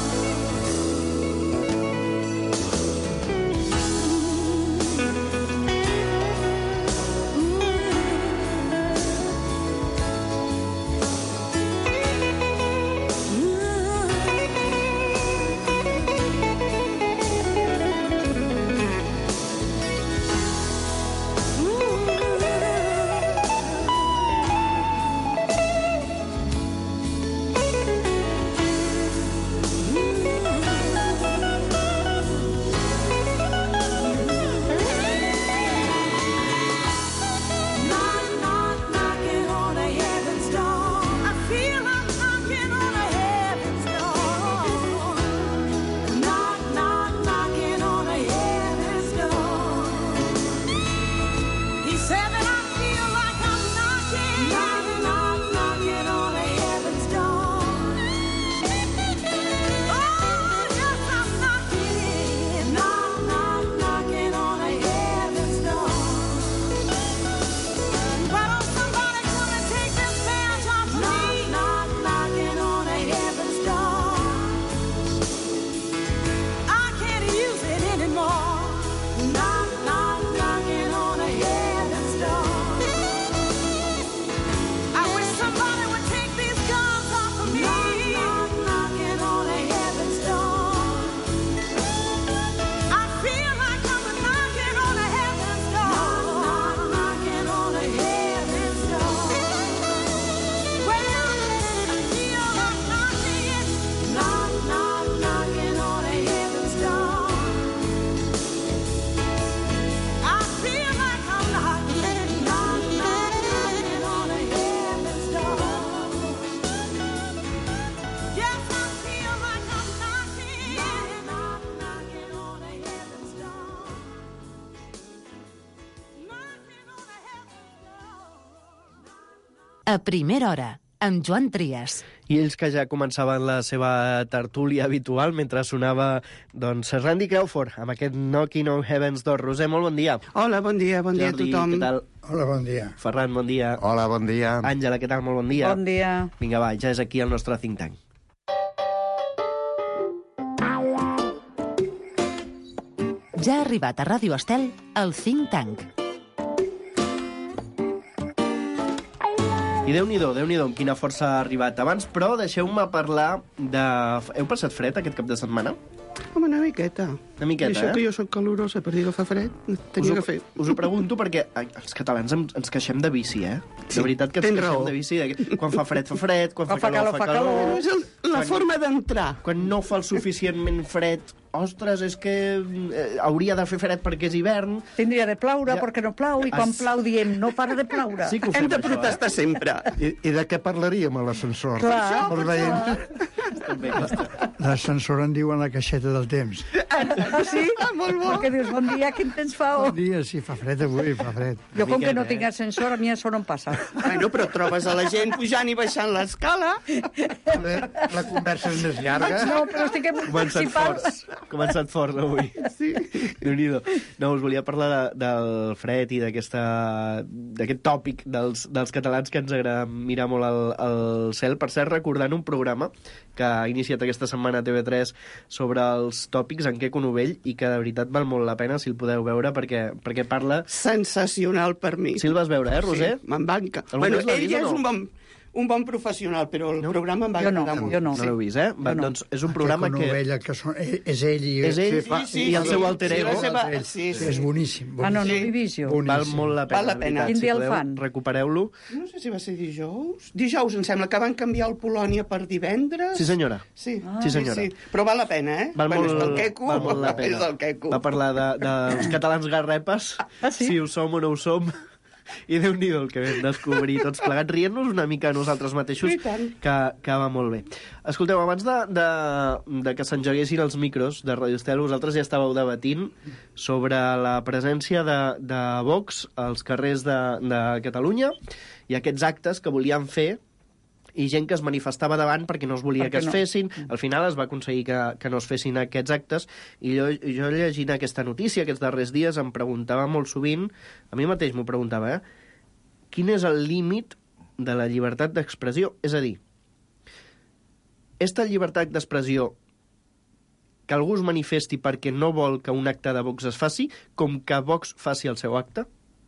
Knock, knock, knocking on a heaven's door. I feel I'm knocking on a heaven's door. Knock, knock, knocking on a heaven's door. He said that I feel like I'm knocking, knock, knock, knocking on a heaven's door. Oh, yes, I'm knocking, knock, knock, knocking on a heaven's door. Why don't somebody come and take this badge off of me? Knock, knocking on a heaven's door. I can't use it anymore. Knock, knock, knocking on a heaven's door. I wish somebody would take these guns off of me. Knock, knocking on a heaven's door. I feel like I'm knocking on a heaven's door. Knock, knocking on a heaven's door. Well, I feel I'm knocking, knock, knock, knocking on a heaven's door. I feel like I'm knocking, knock, knock, knocking on a heaven's door. Yes, I feel like I'm knocking, knock, knocking on a heaven's door. Knocking on a heaven's door. A primera hora, amb Joan Trias. I ells que ja començaven la seva tertúlia habitual mentre sonava, doncs, Randy Crawford, amb aquest Knocking on Heaven's Door. Roser, molt bon dia. Hola, bon dia Jordi, a tothom. què tal? Hola, bon dia. Ferran, bon dia. Hola, bon dia. Àngela, què tal? Molt bon dia. Bon dia. Vinga, va, ja és aquí el nostre think tank. Ja ha arribat a Ràdio Estel el Think Tank. I Déu-n'hi-do, amb quina força ha arribat abans, però deixeu-me parlar de... Heu passat fred aquest cap de setmana? Home, una miqueta. Una miqueta, I això eh? que jo sóc calorosa, per dir que fa fred, tenia que fer. Us ho pregunto perquè els catalans ens queixem de bici, eh? Sí, de veritat que ens tens queixem raó. de bici. Quan fa fred, quan fa calor, fa calor. És la forma d'entrar. Quan no fa el suficientment fred, ostres, és que hauria de fer fred perquè és hivern. Tindria de ploure perquè no plau, i quan plau diem no para de ploure. Sí que ho fem, Hem de protestar sempre. I de què parlaríem a l'ascensor? Clar, Els veïns. L'ascensor en diuen la caixeta del temps. Ah, sí? Molt bo. Perquè dius, bon dia, quin temps fa? Bon dia, sí, fa fred avui, fa fred. Jo, com que no tinc ascensor, a mi això no em passa. Bueno, però trobes a la gent pujant i baixant l'escala. La conversa és més llarga. No, però estic Començat fort avui. Sí. Déu-n'hi-do. No, us volia parlar del fred i d'aquest tòpic dels catalans que ens agrada mirar molt al cel. Per cert, recordant un programa que ha iniciat aquesta setmana a TV3 sobre els tòpics en Queco Novell i que de veritat val molt la pena si el podeu veure perquè parla... Sensacional per mi. Sí el vas veure, Roser? Sí, me'n va encantar. Bueno, Ell ja és un bon professional, però el programa em va agradar molt. No l'heu vist, eh? Doncs és un programa que... Novella, que és ell i... És ell i el seu alter ego. És boníssim. Ah, no l'he vist jo. Val molt la pena. Val la pena. Quin dia el fan? Recupereu-lo. No sé si va ser dijous. Dijous, em sembla, que van canviar el Polònia per divendres. Sí, senyora. Sí, sí senyora. Sí. Però val la pena, eh? Val molt la pena. És el Queco. Va parlar dels catalans garrepes, si ho som o no ho som. I Déu-n'hi-do el que vam descobrir tots plegats, rient-nos una mica a nosaltres mateixos, que va molt bé. Escolteu, abans de que s'engeguessin els micros de Radio Estel, vosaltres ja estàveu debatint sobre la presència de Vox als carrers de Catalunya i aquests actes que volien fer i gent que es manifestava davant perquè no es volia que es fessin. Al final es va aconseguir que no es fessin aquests actes i jo llegint aquesta notícia aquests darrers dies em preguntava molt sovint, a mi mateix m'ho preguntava, quin és el límit de la llibertat d'expressió? És a dir, esta llibertat d'expressió que algú es manifesti perquè no vol que un acte de Vox es faci, com que Vox faci el seu acte?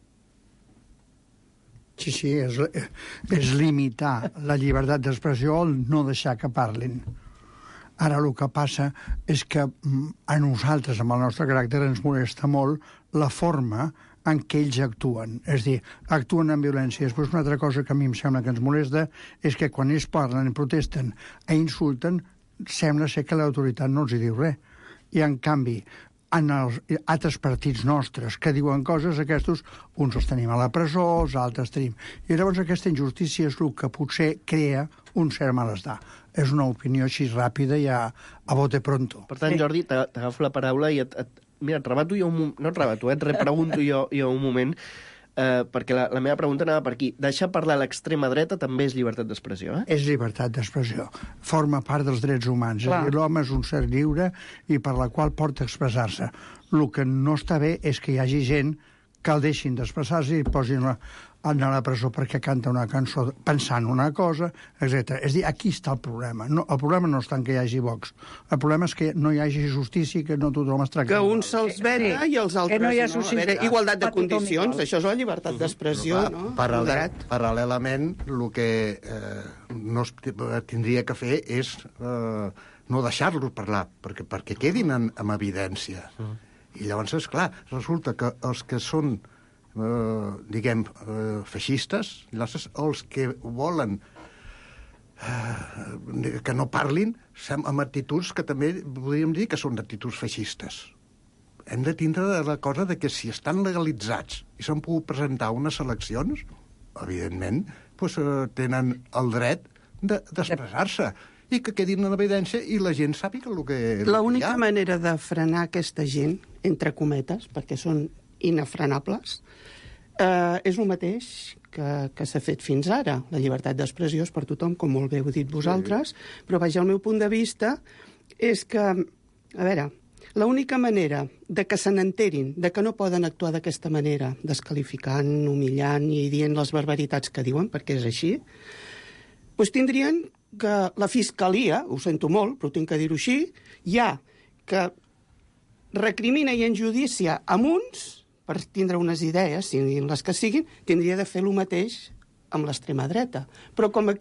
Sí, és limitar la llibertat d'expressió al no deixar que parlin. Ara el que passa és que a nosaltres, amb el nostre caràcter, ens molesta molt la forma en què ells actuen. És a dir, actuen amb violència. Després una altra cosa que a mi em sembla que ens molesta és que quan ells parlen, protesten i insulten, sembla ser que l'autoritat no els hi diu res. I en canvi, en els altres partits nostres que diuen coses, aquests, uns els tenim a la presó, els altres tenim... I llavors aquesta injustícia és el que potser crea un cert malestar. És una opinió així ràpida i a bote pronto. Per tant, Jordi, t'agafo la paraula i mira, et rebato jo un moment... No et rebato, et repregunto jo un moment, perquè la meva pregunta anava per aquí. Deixar parlar l'extrema dreta també és llibertat d'expressió, eh? És llibertat d'expressió. Forma part dels drets humans. L'home és un ser lliure i per la qual pot expressar-se. El que no està bé és que hi hagi gent que el deixin d'expressar-se i posin a la presó perquè canta una cançó pensant una cosa, etc. És a dir, aquí està el problema. No, el problema no està en que hi hagi Vox. El problema és que no hi hagi justícia i que no tothom es tracta. Que uns se'ls veta i els altres no. A veure, igualtat de condicions, això és la llibertat d'expressió, no? Paral·lelament, el que no es tindria que fer és no deixar-los parlar, perquè quedin amb evidència. I llavors, esclar, resulta que els que són feixistes, els que volen que no parlin, amb actituds que també podríem dir que són actituds feixistes. Hem de tindre la cosa de que si estan legalitzats i s'han pogut presentar unes eleccions, evidentment, tenen el dret d'expressar-se i que quedin en evidència i la gent sàpiga el que hi ha. L'única manera de frenar aquesta gent, entre cometes, perquè són inafrenables, és el mateix que s'ha fet fins ara. La llibertat d'expressió és per tothom, com molt bé heu dit vosaltres, però vaja, el meu punt de vista és que, a veure, l'única manera de que se n'enterin de que no poden actuar d'aquesta manera, desqualificant, humillant i dient les barbaritats que diuen, perquè és així, doncs tindrien que la Fiscalia, ho sento molt, però tinc que dir-ho així, ja que recrimina i enjudicia amb uns per tindre unes idees, siguin les que siguin, tindria de fer el mateix amb l'extrema dreta. Però com aquí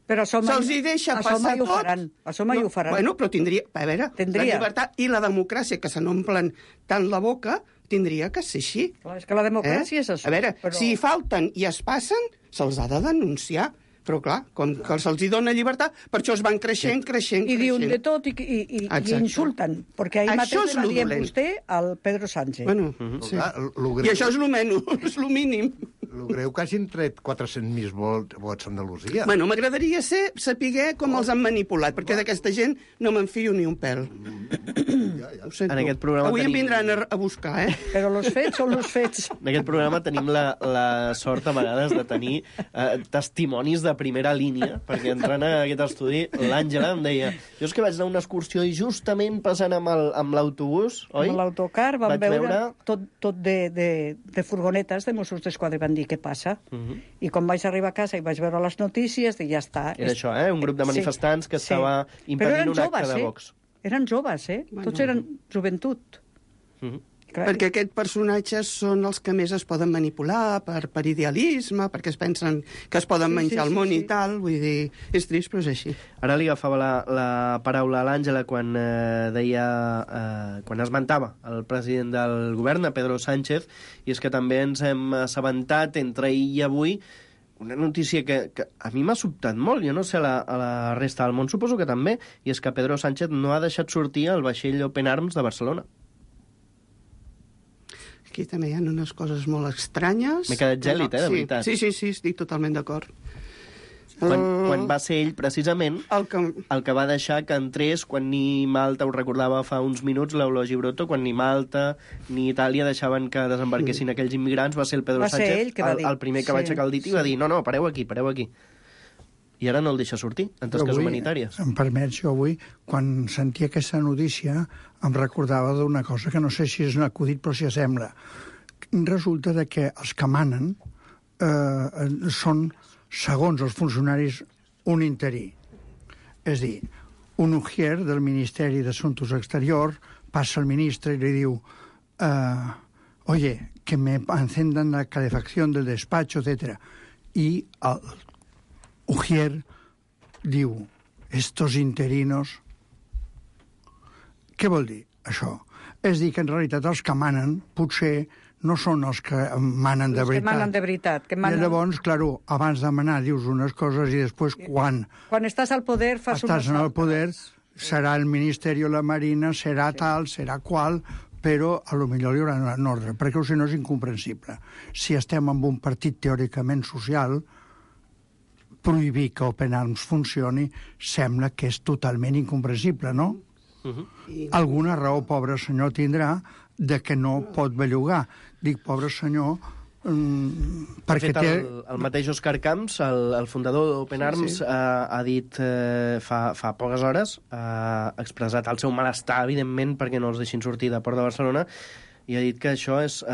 Però se'ls hi deixa passar mai ho tot. faran. Això mai ho faran. Bueno, però tindria... A veure, la llibertat i la democràcia, que se n'omplen tant la boca, tindria que ser així. Clar, és que la democràcia és això. A veure, però... si falten i es passen, se'ls ha de denunciar. Però, clar, com que se'ls hi dona llibertat, per això es van creixent. I diuen de tot i insulten. Perquè ahir mateix va dir vostè al Pedro Sánchez. Bueno, sí. I això és el mínim. El greu que hagin tret 400.000 vots a Andalusia. Bueno, m'agradaria saber com els han manipulat, perquè d'aquesta gent no me'n fio ni un pèl. En aquest programa avui em vindran a buscar, Però els fets són els fets. En aquest programa tenim la sort a vegades de tenir testimonis de primera línia, perquè entrant a aquest estudi l'Àngela em deia, jo és que vaig anar a una excursió i justament passant amb l'autobús, oi? Amb l'autocar vam Vaig veure tot de furgonetes de Mossos d'Esquadra i van dir què passa. I quan vaig arribar a casa i vaig veure les notícies, ja està. Era això, un grup de manifestants que estava impedint un acte de Vox. Eren joves, Tots eren joventut. Perquè aquests personatges són els que més es poden manipular per idealisme, perquè es pensen que es poden menjar el món i tal, vull dir, és trist, però és així. Ara li agafava la paraula a l'Àngela quan deia, quan esmentava el president del govern, Pedro Sánchez, i és que també ens hem assabentat entre ahir i avui una notícia que a mi m'ha sobtat molt, jo no sé a la resta del món, suposo que també, i és que Pedro Sánchez no ha deixat sortir el vaixell Open Arms de Barcelona. Aquí també hi ha unes coses molt estranyes. M'he quedat gèlid, de veritat. Sí, estic totalment d'acord. Quan va ser ell, precisament, el que va deixar que entrés, quan ni Malta, ho recordava fa uns minuts, l'Eulogio Gibrotto, quan ni Malta ni Itàlia deixaven que desembarquessin aquells immigrants, va ser el Pedro Sánchez, el primer que va aixecar el dit i va dir, no, pareu aquí. I ara no el deixa sortir, en tasques humanitàries. Em permets, jo avui, quan sentia aquesta notícia, em recordava d'una cosa que no sé si és un acudit, però s'hi assembla. Resulta que els que manen són, segons els funcionaris, un interí. És a dir, un ujier del Ministeri d'Assumptes Exteriors passa al ministre i li diu oye, que me encendan la calefacción del despacho, etc. I el ujier diu, estos interinos... Què vol dir, això? És dir, que en realitat els que manen potser no són els que manen de veritat. Els que manen de veritat. I llavors, claro, abans de manar dius unes coses i després quan estàs al poder fas unes altres. Estàs en el poder, serà el Ministeri o la Marina, serà tal, serà qual, però a lo millor hi haurà un ordre, perquè si no és incomprensible. Si estem en un partit teòricament social, prohibir que Open Arms funcioni sembla que és totalment incomprensible, no? Alguna raó, pobre senyor, tindrà de que no pot bellugar. Dic, pobre senyor, perquè té... El mateix Òscar Camps, el fundador d'Open Arms, ha dit fa poques hores, ha expressat el seu malestar, evidentment, perquè no els deixin sortir de Port de Barcelona, i ha dit que això es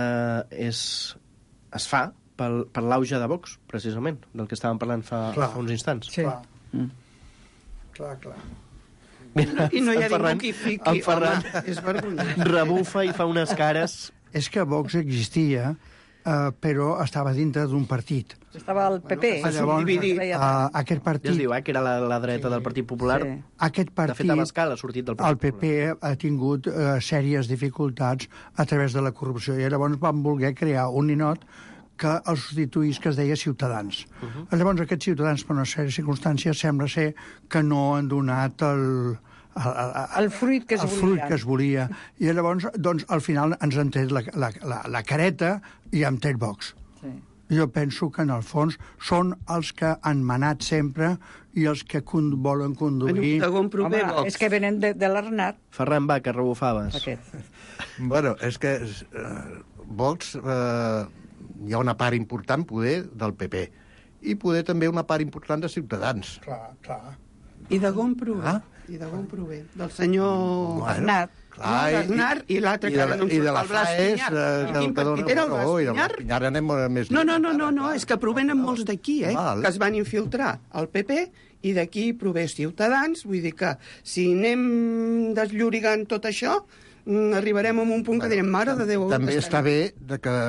fa per l'auge de Vox, precisament, del que estàvem parlant fa uns instants. Sí. Clar. Mira, I no hi ha ningú que hi fiqui. En Ferran és vergonyós. Rebufa i fa unes cares. És que Vox existia, però estava dintre d'un partit. Estava al PP. Aquest partit... Ja es diu, que era la dreta del Partit Popular. Sí. Aquest partit... De fet, Abascal ha sortit del Partit Popular. El PP ha tingut sèries dificultats a través de la corrupció i llavors van voler crear un ninot que els substituís, que es deia Ciutadans. Llavors aquests Ciutadans, per una sèrie de circumstàncies, sembla ser que no han donat el fruit que es volia. I llavors, doncs, al final ens han tret la careta i hem tret Vox. Sí. Jo penso que, en el fons, són els que han manat sempre i els que volen conduir... Home, és que venen de l'Arnat. Ferran, va, que rebufaves. Bueno, és que Vox... hi ha una part important, poder, del PP. I poder també una part important de Ciutadans. Clar. I de on prové? I de on prové? Del senyor Arnat. Arnat i l'altre que ara no em surt. I de la FAES, Quin partit era el Blas Pinyar? Anem més... No, és que provenen molts d'aquí, que es van infiltrar al PP i d'aquí prové Ciutadans. Vull dir que si anem desllorigant tot això, arribarem a un punt que direm, mare de Déu... També està bé de que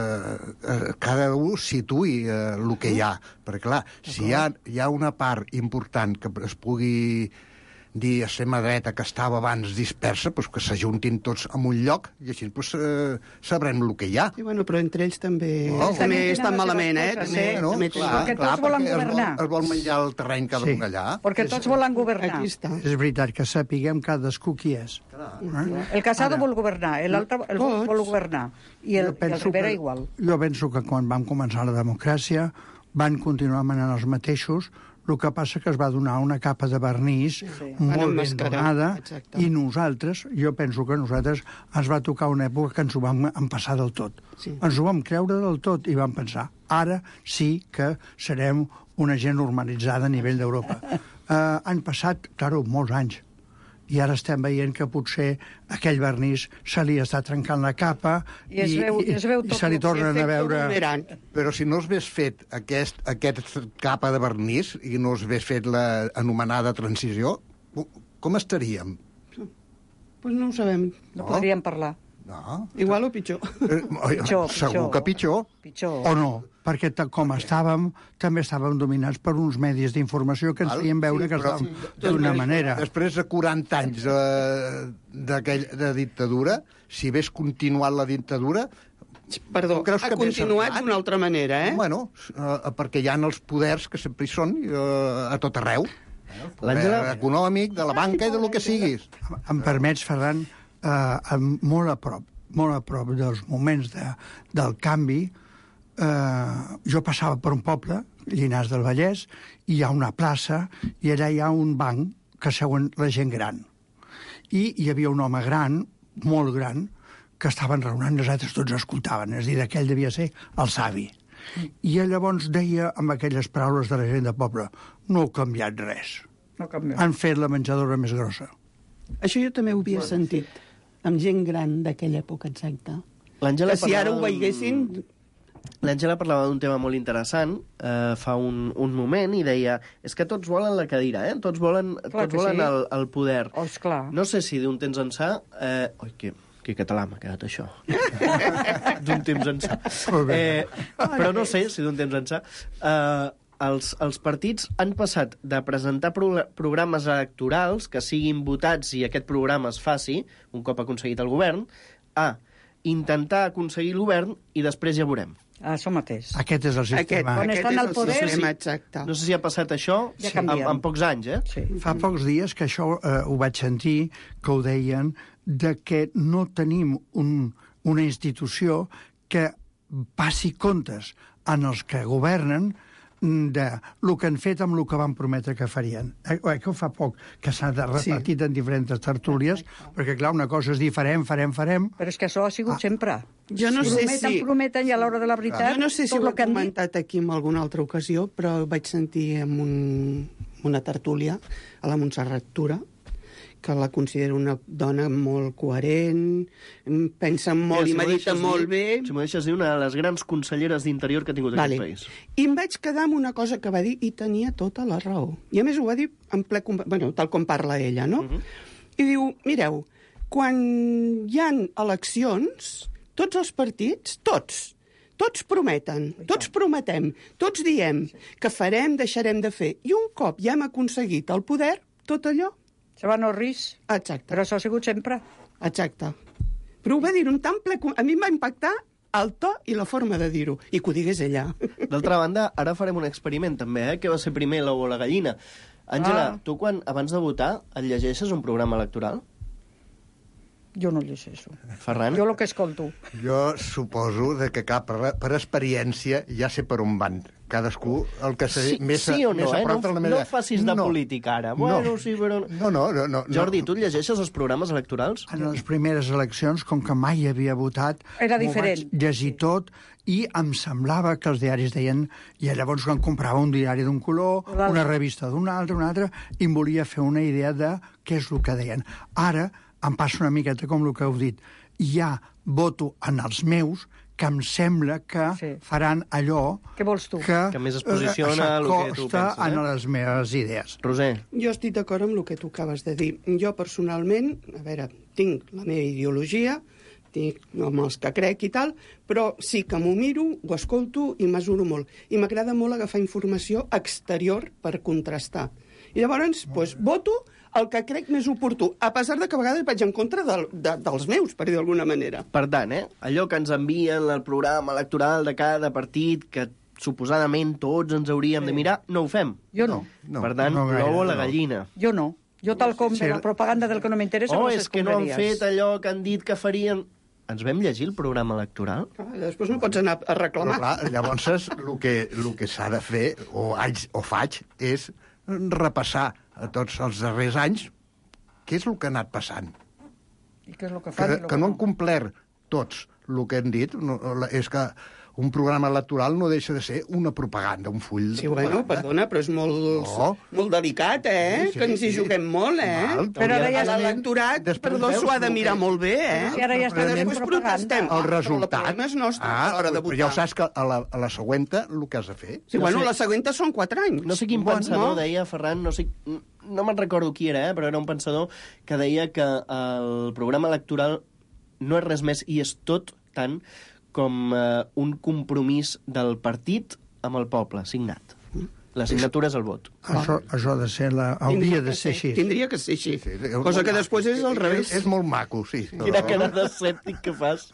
cada un situï el que hi ha. Perquè, clar, si hi ha una part important que es pugui dir a extrema dreta que estava abans dispersa, doncs que s'ajuntin tots en un lloc i així sabrem el que hi ha. Sí, bueno, però entre ells també estan malament, Perquè tots volen governar. Es vol menjar el terreny cada un allà. Perquè tots volen governar. Aquí està. És veritat que sapiguem cadascú qui és. El Casado vol governar, l'altre vol governar. I el Rivera igual. Jo penso que quan vam començar la democràcia van continuar manant els mateixos. El que passa que es va donar una capa de vernís molt ben donada i nosaltres, jo penso que nosaltres ens va tocar una època que ens ho vam empassar del tot. Ens ho vam creure del tot i vam pensar, ara sí que serem una gent normalitzada a nivell d'Europa. Han passat, claro, molts anys. I ara estem veient que potser aquell vernís se li està trencant la capa i se li tornen a veure... Però si no s'hagués fet aquest capa de vernís i no s'hagués fet l'anomenada transició, com estaríem? Doncs no ho sabem. No podríem parlar. No. Igual o pitjor. Segur que pitjor. O no, perquè com estàvem, també estàvem dominats per uns medis d'informació que ens feien veure que estàvem d'una manera. Després de 40 anys de dictadura, si hagués continuat la dictadura... Perdó, ha continuat d'una altra manera, Bueno, perquè hi ha els poders que sempre hi són a tot arreu. El poder econòmic, de la banca i de lo que siguis. Em permets, Ferran, molt a prop dels moments del canvi, jo passava per un poble, Llinars del Vallès, i hi ha una plaça, i allà hi ha un banc que seuen la gent gran. I hi havia un home gran, molt gran, que estaven raonant, nosaltres tots escoltaven, és a dir, aquell devia ser el savi. I ell llavors deia amb aquelles paraules de la gent de poble, no ha canviat res. Han fet la menjadora més grossa. Això jo també ho havia sentit, amb gent gran d'aquella època exacta. Que si ara ho veiessin... L'Àngela parlava d'un tema molt interessant fa un moment i deia és que tots volen la cadira, tots volen el poder. No sé si d'un temps ençà... Que català m'ha quedat això. D'un temps ençà. Però no sé si d'un temps ençà... Els partits han passat de presentar programes electorals que siguin votats i aquest programa es faci, un cop aconseguit el govern, a intentar aconseguir el govern i després ja veurem. Això mateix. Aquest és el sistema. Quan estan al poder... No sé si ha passat això en pocs anys, Fa pocs dies que això ho vaig sentir, que ho deien, de que no tenim una institució que passi comptes en els que governen de el que han fet amb el que van prometre que farien. Que fa poc que s'ha repartit en diferents tertúlies, perquè, clar, una cosa és dir farem. Però és que això ha sigut sempre. Jo no sé si... Prometen i a l'hora de la veritat... Jo no sé si ho he comentat aquí en alguna altra ocasió, però vaig sentir en una tertúlia a la Montserrat Tura, que la considero una dona molt coherent, pensa molt i medita molt bé. Si m'ho deixes dir, una de les grans conselleres d'Interior que ha tingut aquest país. I em vaig quedar amb una cosa que va dir i tenia tota la raó. I a més ho va dir en ple... Bueno, tal com parla ella, no? I diu, mireu, quan hi ha eleccions, tots els partits, tots prometen, tots prometem, tots diem que farem, deixarem de fer. I un cop ja hem aconseguit el poder, tot allò se van al risc. Exacte. Però això ha sigut sempre. Exacte. Però ho va dir un tan ple... A mi em va impactar el to i la forma de dir-ho, i que ho digués ella. D'altra banda, ara farem un experiment, també, Què va ser primer, l'ou o la gallina? Àngela, tu abans de votar, et llegeixes un programa electoral? Jo no llegeixo. Ferran? Jo el que escolto. Jo suposo que per experiència ja sé per on van. Cadascú el que sé més o no, a prop de la manera. No facis de política ara. Bueno, sí, però... No. Jordi, tu llegeixes els programes electorals? En les primeres eleccions, com que mai havia votat, era diferent. Vaig llegir tot i em semblava que els diaris deien... I llavors quan comprava un diari d'un color, una revista d'un altre, i em volia fer una idea de què és el que deien. Ara em passa una miqueta com el que heu dit. Ja voto en els meus, que em sembla que faran allò què vols tu? Que més es posiciona el que tu penses. En les meves idees. Roser? Jo estic d'acord amb el que tu acabes de dir. Jo, personalment, a veure, tinc la meva ideologia, tinc amb els que crec i tal, però sí que m'ho miro, ho escolto i mesuro molt. I m'agrada molt agafar informació exterior per contrastar. I llavors, doncs, voto el que crec més oportú, a pesar de que a vegades vaig en contra dels meus, per dir d'alguna manera. Per tant, allò que ens envien el programa electoral de cada partit, que suposadament tots ens hauríem de mirar, no ho fem. Jo no. Per tant, l'ou o la gallina. Jo no. Jo tal com de la propaganda del que no m'interessa... És que no han fet allò que han dit que farien... Ens vam llegir el programa electoral? Després no pots anar a reclamar. Però, clar, llavors, el que s'ha de fer, o faig, és repassar a tots els darrers anys què és el que ha anat passant. I què és el que fan? Que no han complert tots el que han dit. És que un programa electoral no deixa de ser una propaganda, un full de... Sí, bueno, perdona, però és molt delicat, Sí, que ens hi juguem molt, Però ara ja l'electorat, perdó, s'ho ha de mirar molt bé, I ara ja està després protestem. El resultat... El és nostre a l'hora de votar. Ja ho saps que a la següenta el que has de fer... Sí, bueno, la següenta són 4 anys. No sé quin pensador deia, Ferran, no me'n recordo qui era, però era un pensador que deia que el programa electoral no és res més i és tot tant com un compromís del partit amb el poble, signat. La signatura és el vot. Això ha de ser hauria de ser així. Tindria que ser així. Cosa que després és al revés. És molt maco, sí. Quina cara d'escèptic que fas.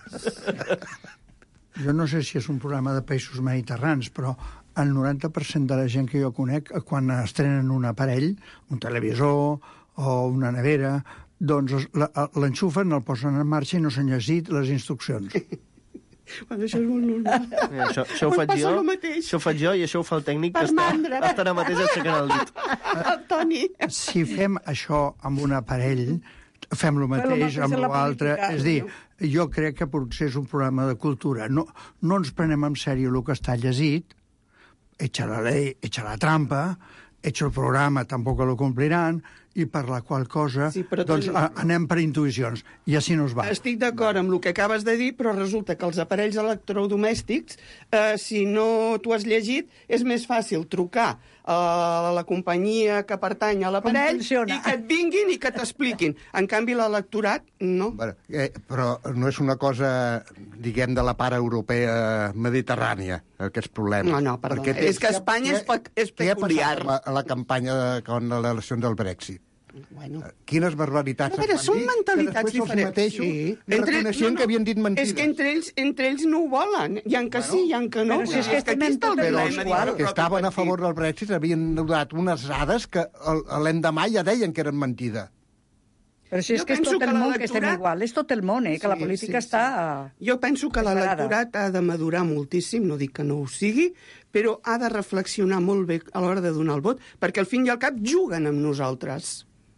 Jo no sé si és un programa de països mediterrans, però el 90% de la gent que jo conec, quan estrenen un aparell, un televisor o una nevera, doncs l'enxufen, el posen en marxa i no s'han llegit les instruccions. Bueno, això és molt normal. Això ho faig jo i això ho fa el tècnic que està ara mateix aixecant el dit. El Toni. Si fem això amb un aparell, fem el mateix amb l'altre. És dir, jo crec que potser és un programa de cultura. No ens prenem en sèrio el que està llegit, echa la ley, echa la trampa, hecho el programa, tampoc lo compliran, i per la qual cosa doncs, anem per intuïcions, i així no es va. Estic d'acord amb el que acabes de dir, però resulta que els aparells electrodomèstics, si no t'ho has llegit, és més fàcil trucar a la companyia que pertany a l'aparell i que et vinguin i que t'expliquin. En canvi, l'electorat, no. Però no és una cosa, diguem, de la part europea mediterrània, aquests problemes. No, perdó. És que Espanya és peculiar. Què ha passat a la campanya con l'elecció del Brexit? Bueno. Quines barbaritats a veure, són mentalitats diferents. Sí. Reconeixien que havien dit mentides. És que entre ells no ho volen. Hi ha que sí, hi ha que no. Però si és que aquí està el problema. Però que estaven a favor del Brexit havien donat unes dades que l'endemà ja deien que eren mentida. Però si és que és tot el món que estem igual, és tot el món, que la política està... Jo penso que l'electorat ha de madurar moltíssim, no dic que no ho sigui, però ha de reflexionar molt bé a l'hora de donar el vot, perquè al fin i al cap juguen amb nosaltres.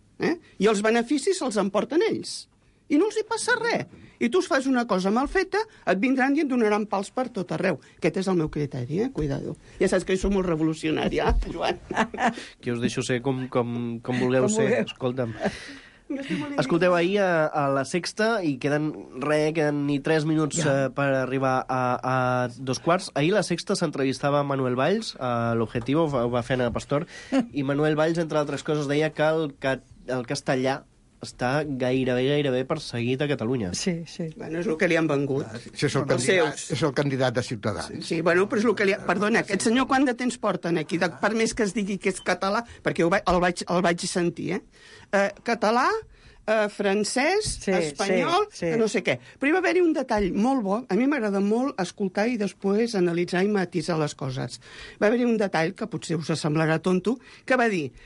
I els beneficis se'ls emporten ells. I no els hi passa res. I tu fas una cosa mal feta, et vindran i et donaran pals per tot arreu. Aquest és el meu criteri, cuidado. Ja saps que jo soc molt revolucionària, Joan. Que us deixo ser com vulgueu ser. Escolta'm. Escolteu, ahir a la Sexta, i queden ni 3 minuts per arribar a 2:15. Ahir la Sexta s'entrevistava a Manuel Valls, a l'Objectivo, ho va fer Ana Pastor, i Manuel Valls, entre altres coses, deia que el castellà està gairebé perseguit a Catalunya. Sí. Bueno, és el que li han vengut. És el candidat de Ciutadans. Sí, bueno, però és el que li ha... Perdona, aquest senyor quant de temps porten aquí? Per més que es digui que és català, perquè el vaig sentir, català, francès, espanyol, no sé què. Però hi va haver-hi un detall molt bo. A mi m'agrada molt escoltar i després analitzar i matisar les coses. Va haver-hi un detall que potser us semblarà tonto, que va dir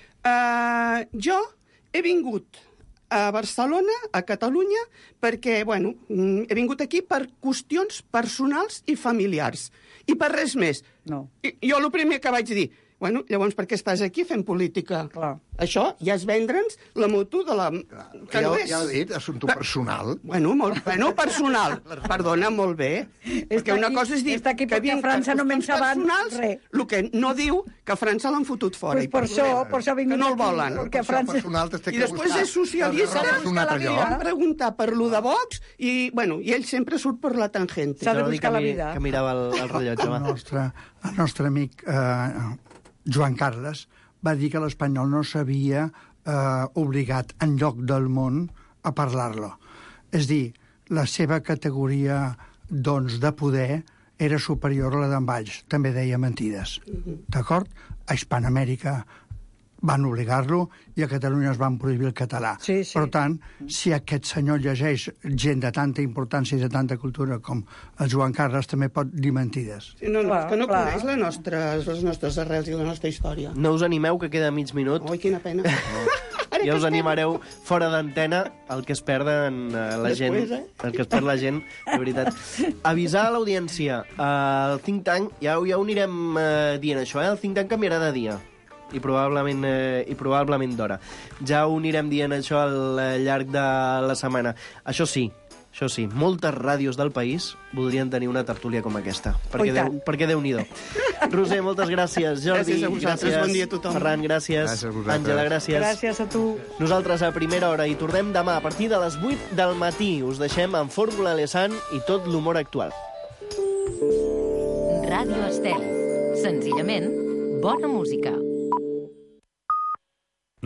jo he vingut a Barcelona, a Catalunya, perquè, bueno, he vingut aquí per qüestions personals i familiars. I per res més. No. Jo el primer que vaig dir, bueno, llavors per què estàs aquí fent política? Clar. Això ja és vendre'ns la moto de la... Que no és. Ja ho he dit, assumpte personal. Bueno, personal. Perdona, molt bé. Perquè una cosa és dir que a França no me'n saben res. El que no diu que a França l'han fotut fora. Per això ha vingut que no el volen. Perquè a França... I després és socialista, van preguntar per lo de Vox i, bueno, i ell sempre surt per la tangente. S'ha de buscar la vida. Que mirava el rellotge. El nostre amic Joan Carles va dir que l'espanyol no s'havia obligat en lloc del món a parlar-lo. És dir, la seva categoria doncs, de poder era superior a la d'en Valls. També deia mentides. D'acord? A Hispanoamèrica van obligar-lo i a Catalunya es van prohibir el català. Sí. Per tant, si aquest senyor llegeix gent de tanta importància i de tanta cultura com el Joan Carles, també pot dir mentides. Sí, no, és que no coneix les nostres arrels i la nostra història. No us animeu, que queda mig minut. Ui, quina pena. Ja us animareu fora d'antena el que es perden la gent. El que es perd la gent, de veritat. Avisar a l'audiència. El think tank, ja ho anirem dient això, el think tank canviarà de dia. I probablement d'hora. Ja ho anirem dient això al llarg de la setmana. Això sí, moltes ràdios del país voldrien tenir una tertúlia com aquesta. Perquè Déu-n'hi-do. Roser, moltes gràcies. Jordi, gràcies a vosaltres, bon dia a tothom. Ferran, gràcies. Àngela, gràcies. Gràcies a tu. Nosaltres a primera hora i tornem demà a partir de les 8 del matí. Us deixem amb Fórmula Lesan i tot l'humor actual. Ràdio Estel. Senzillament, bona música.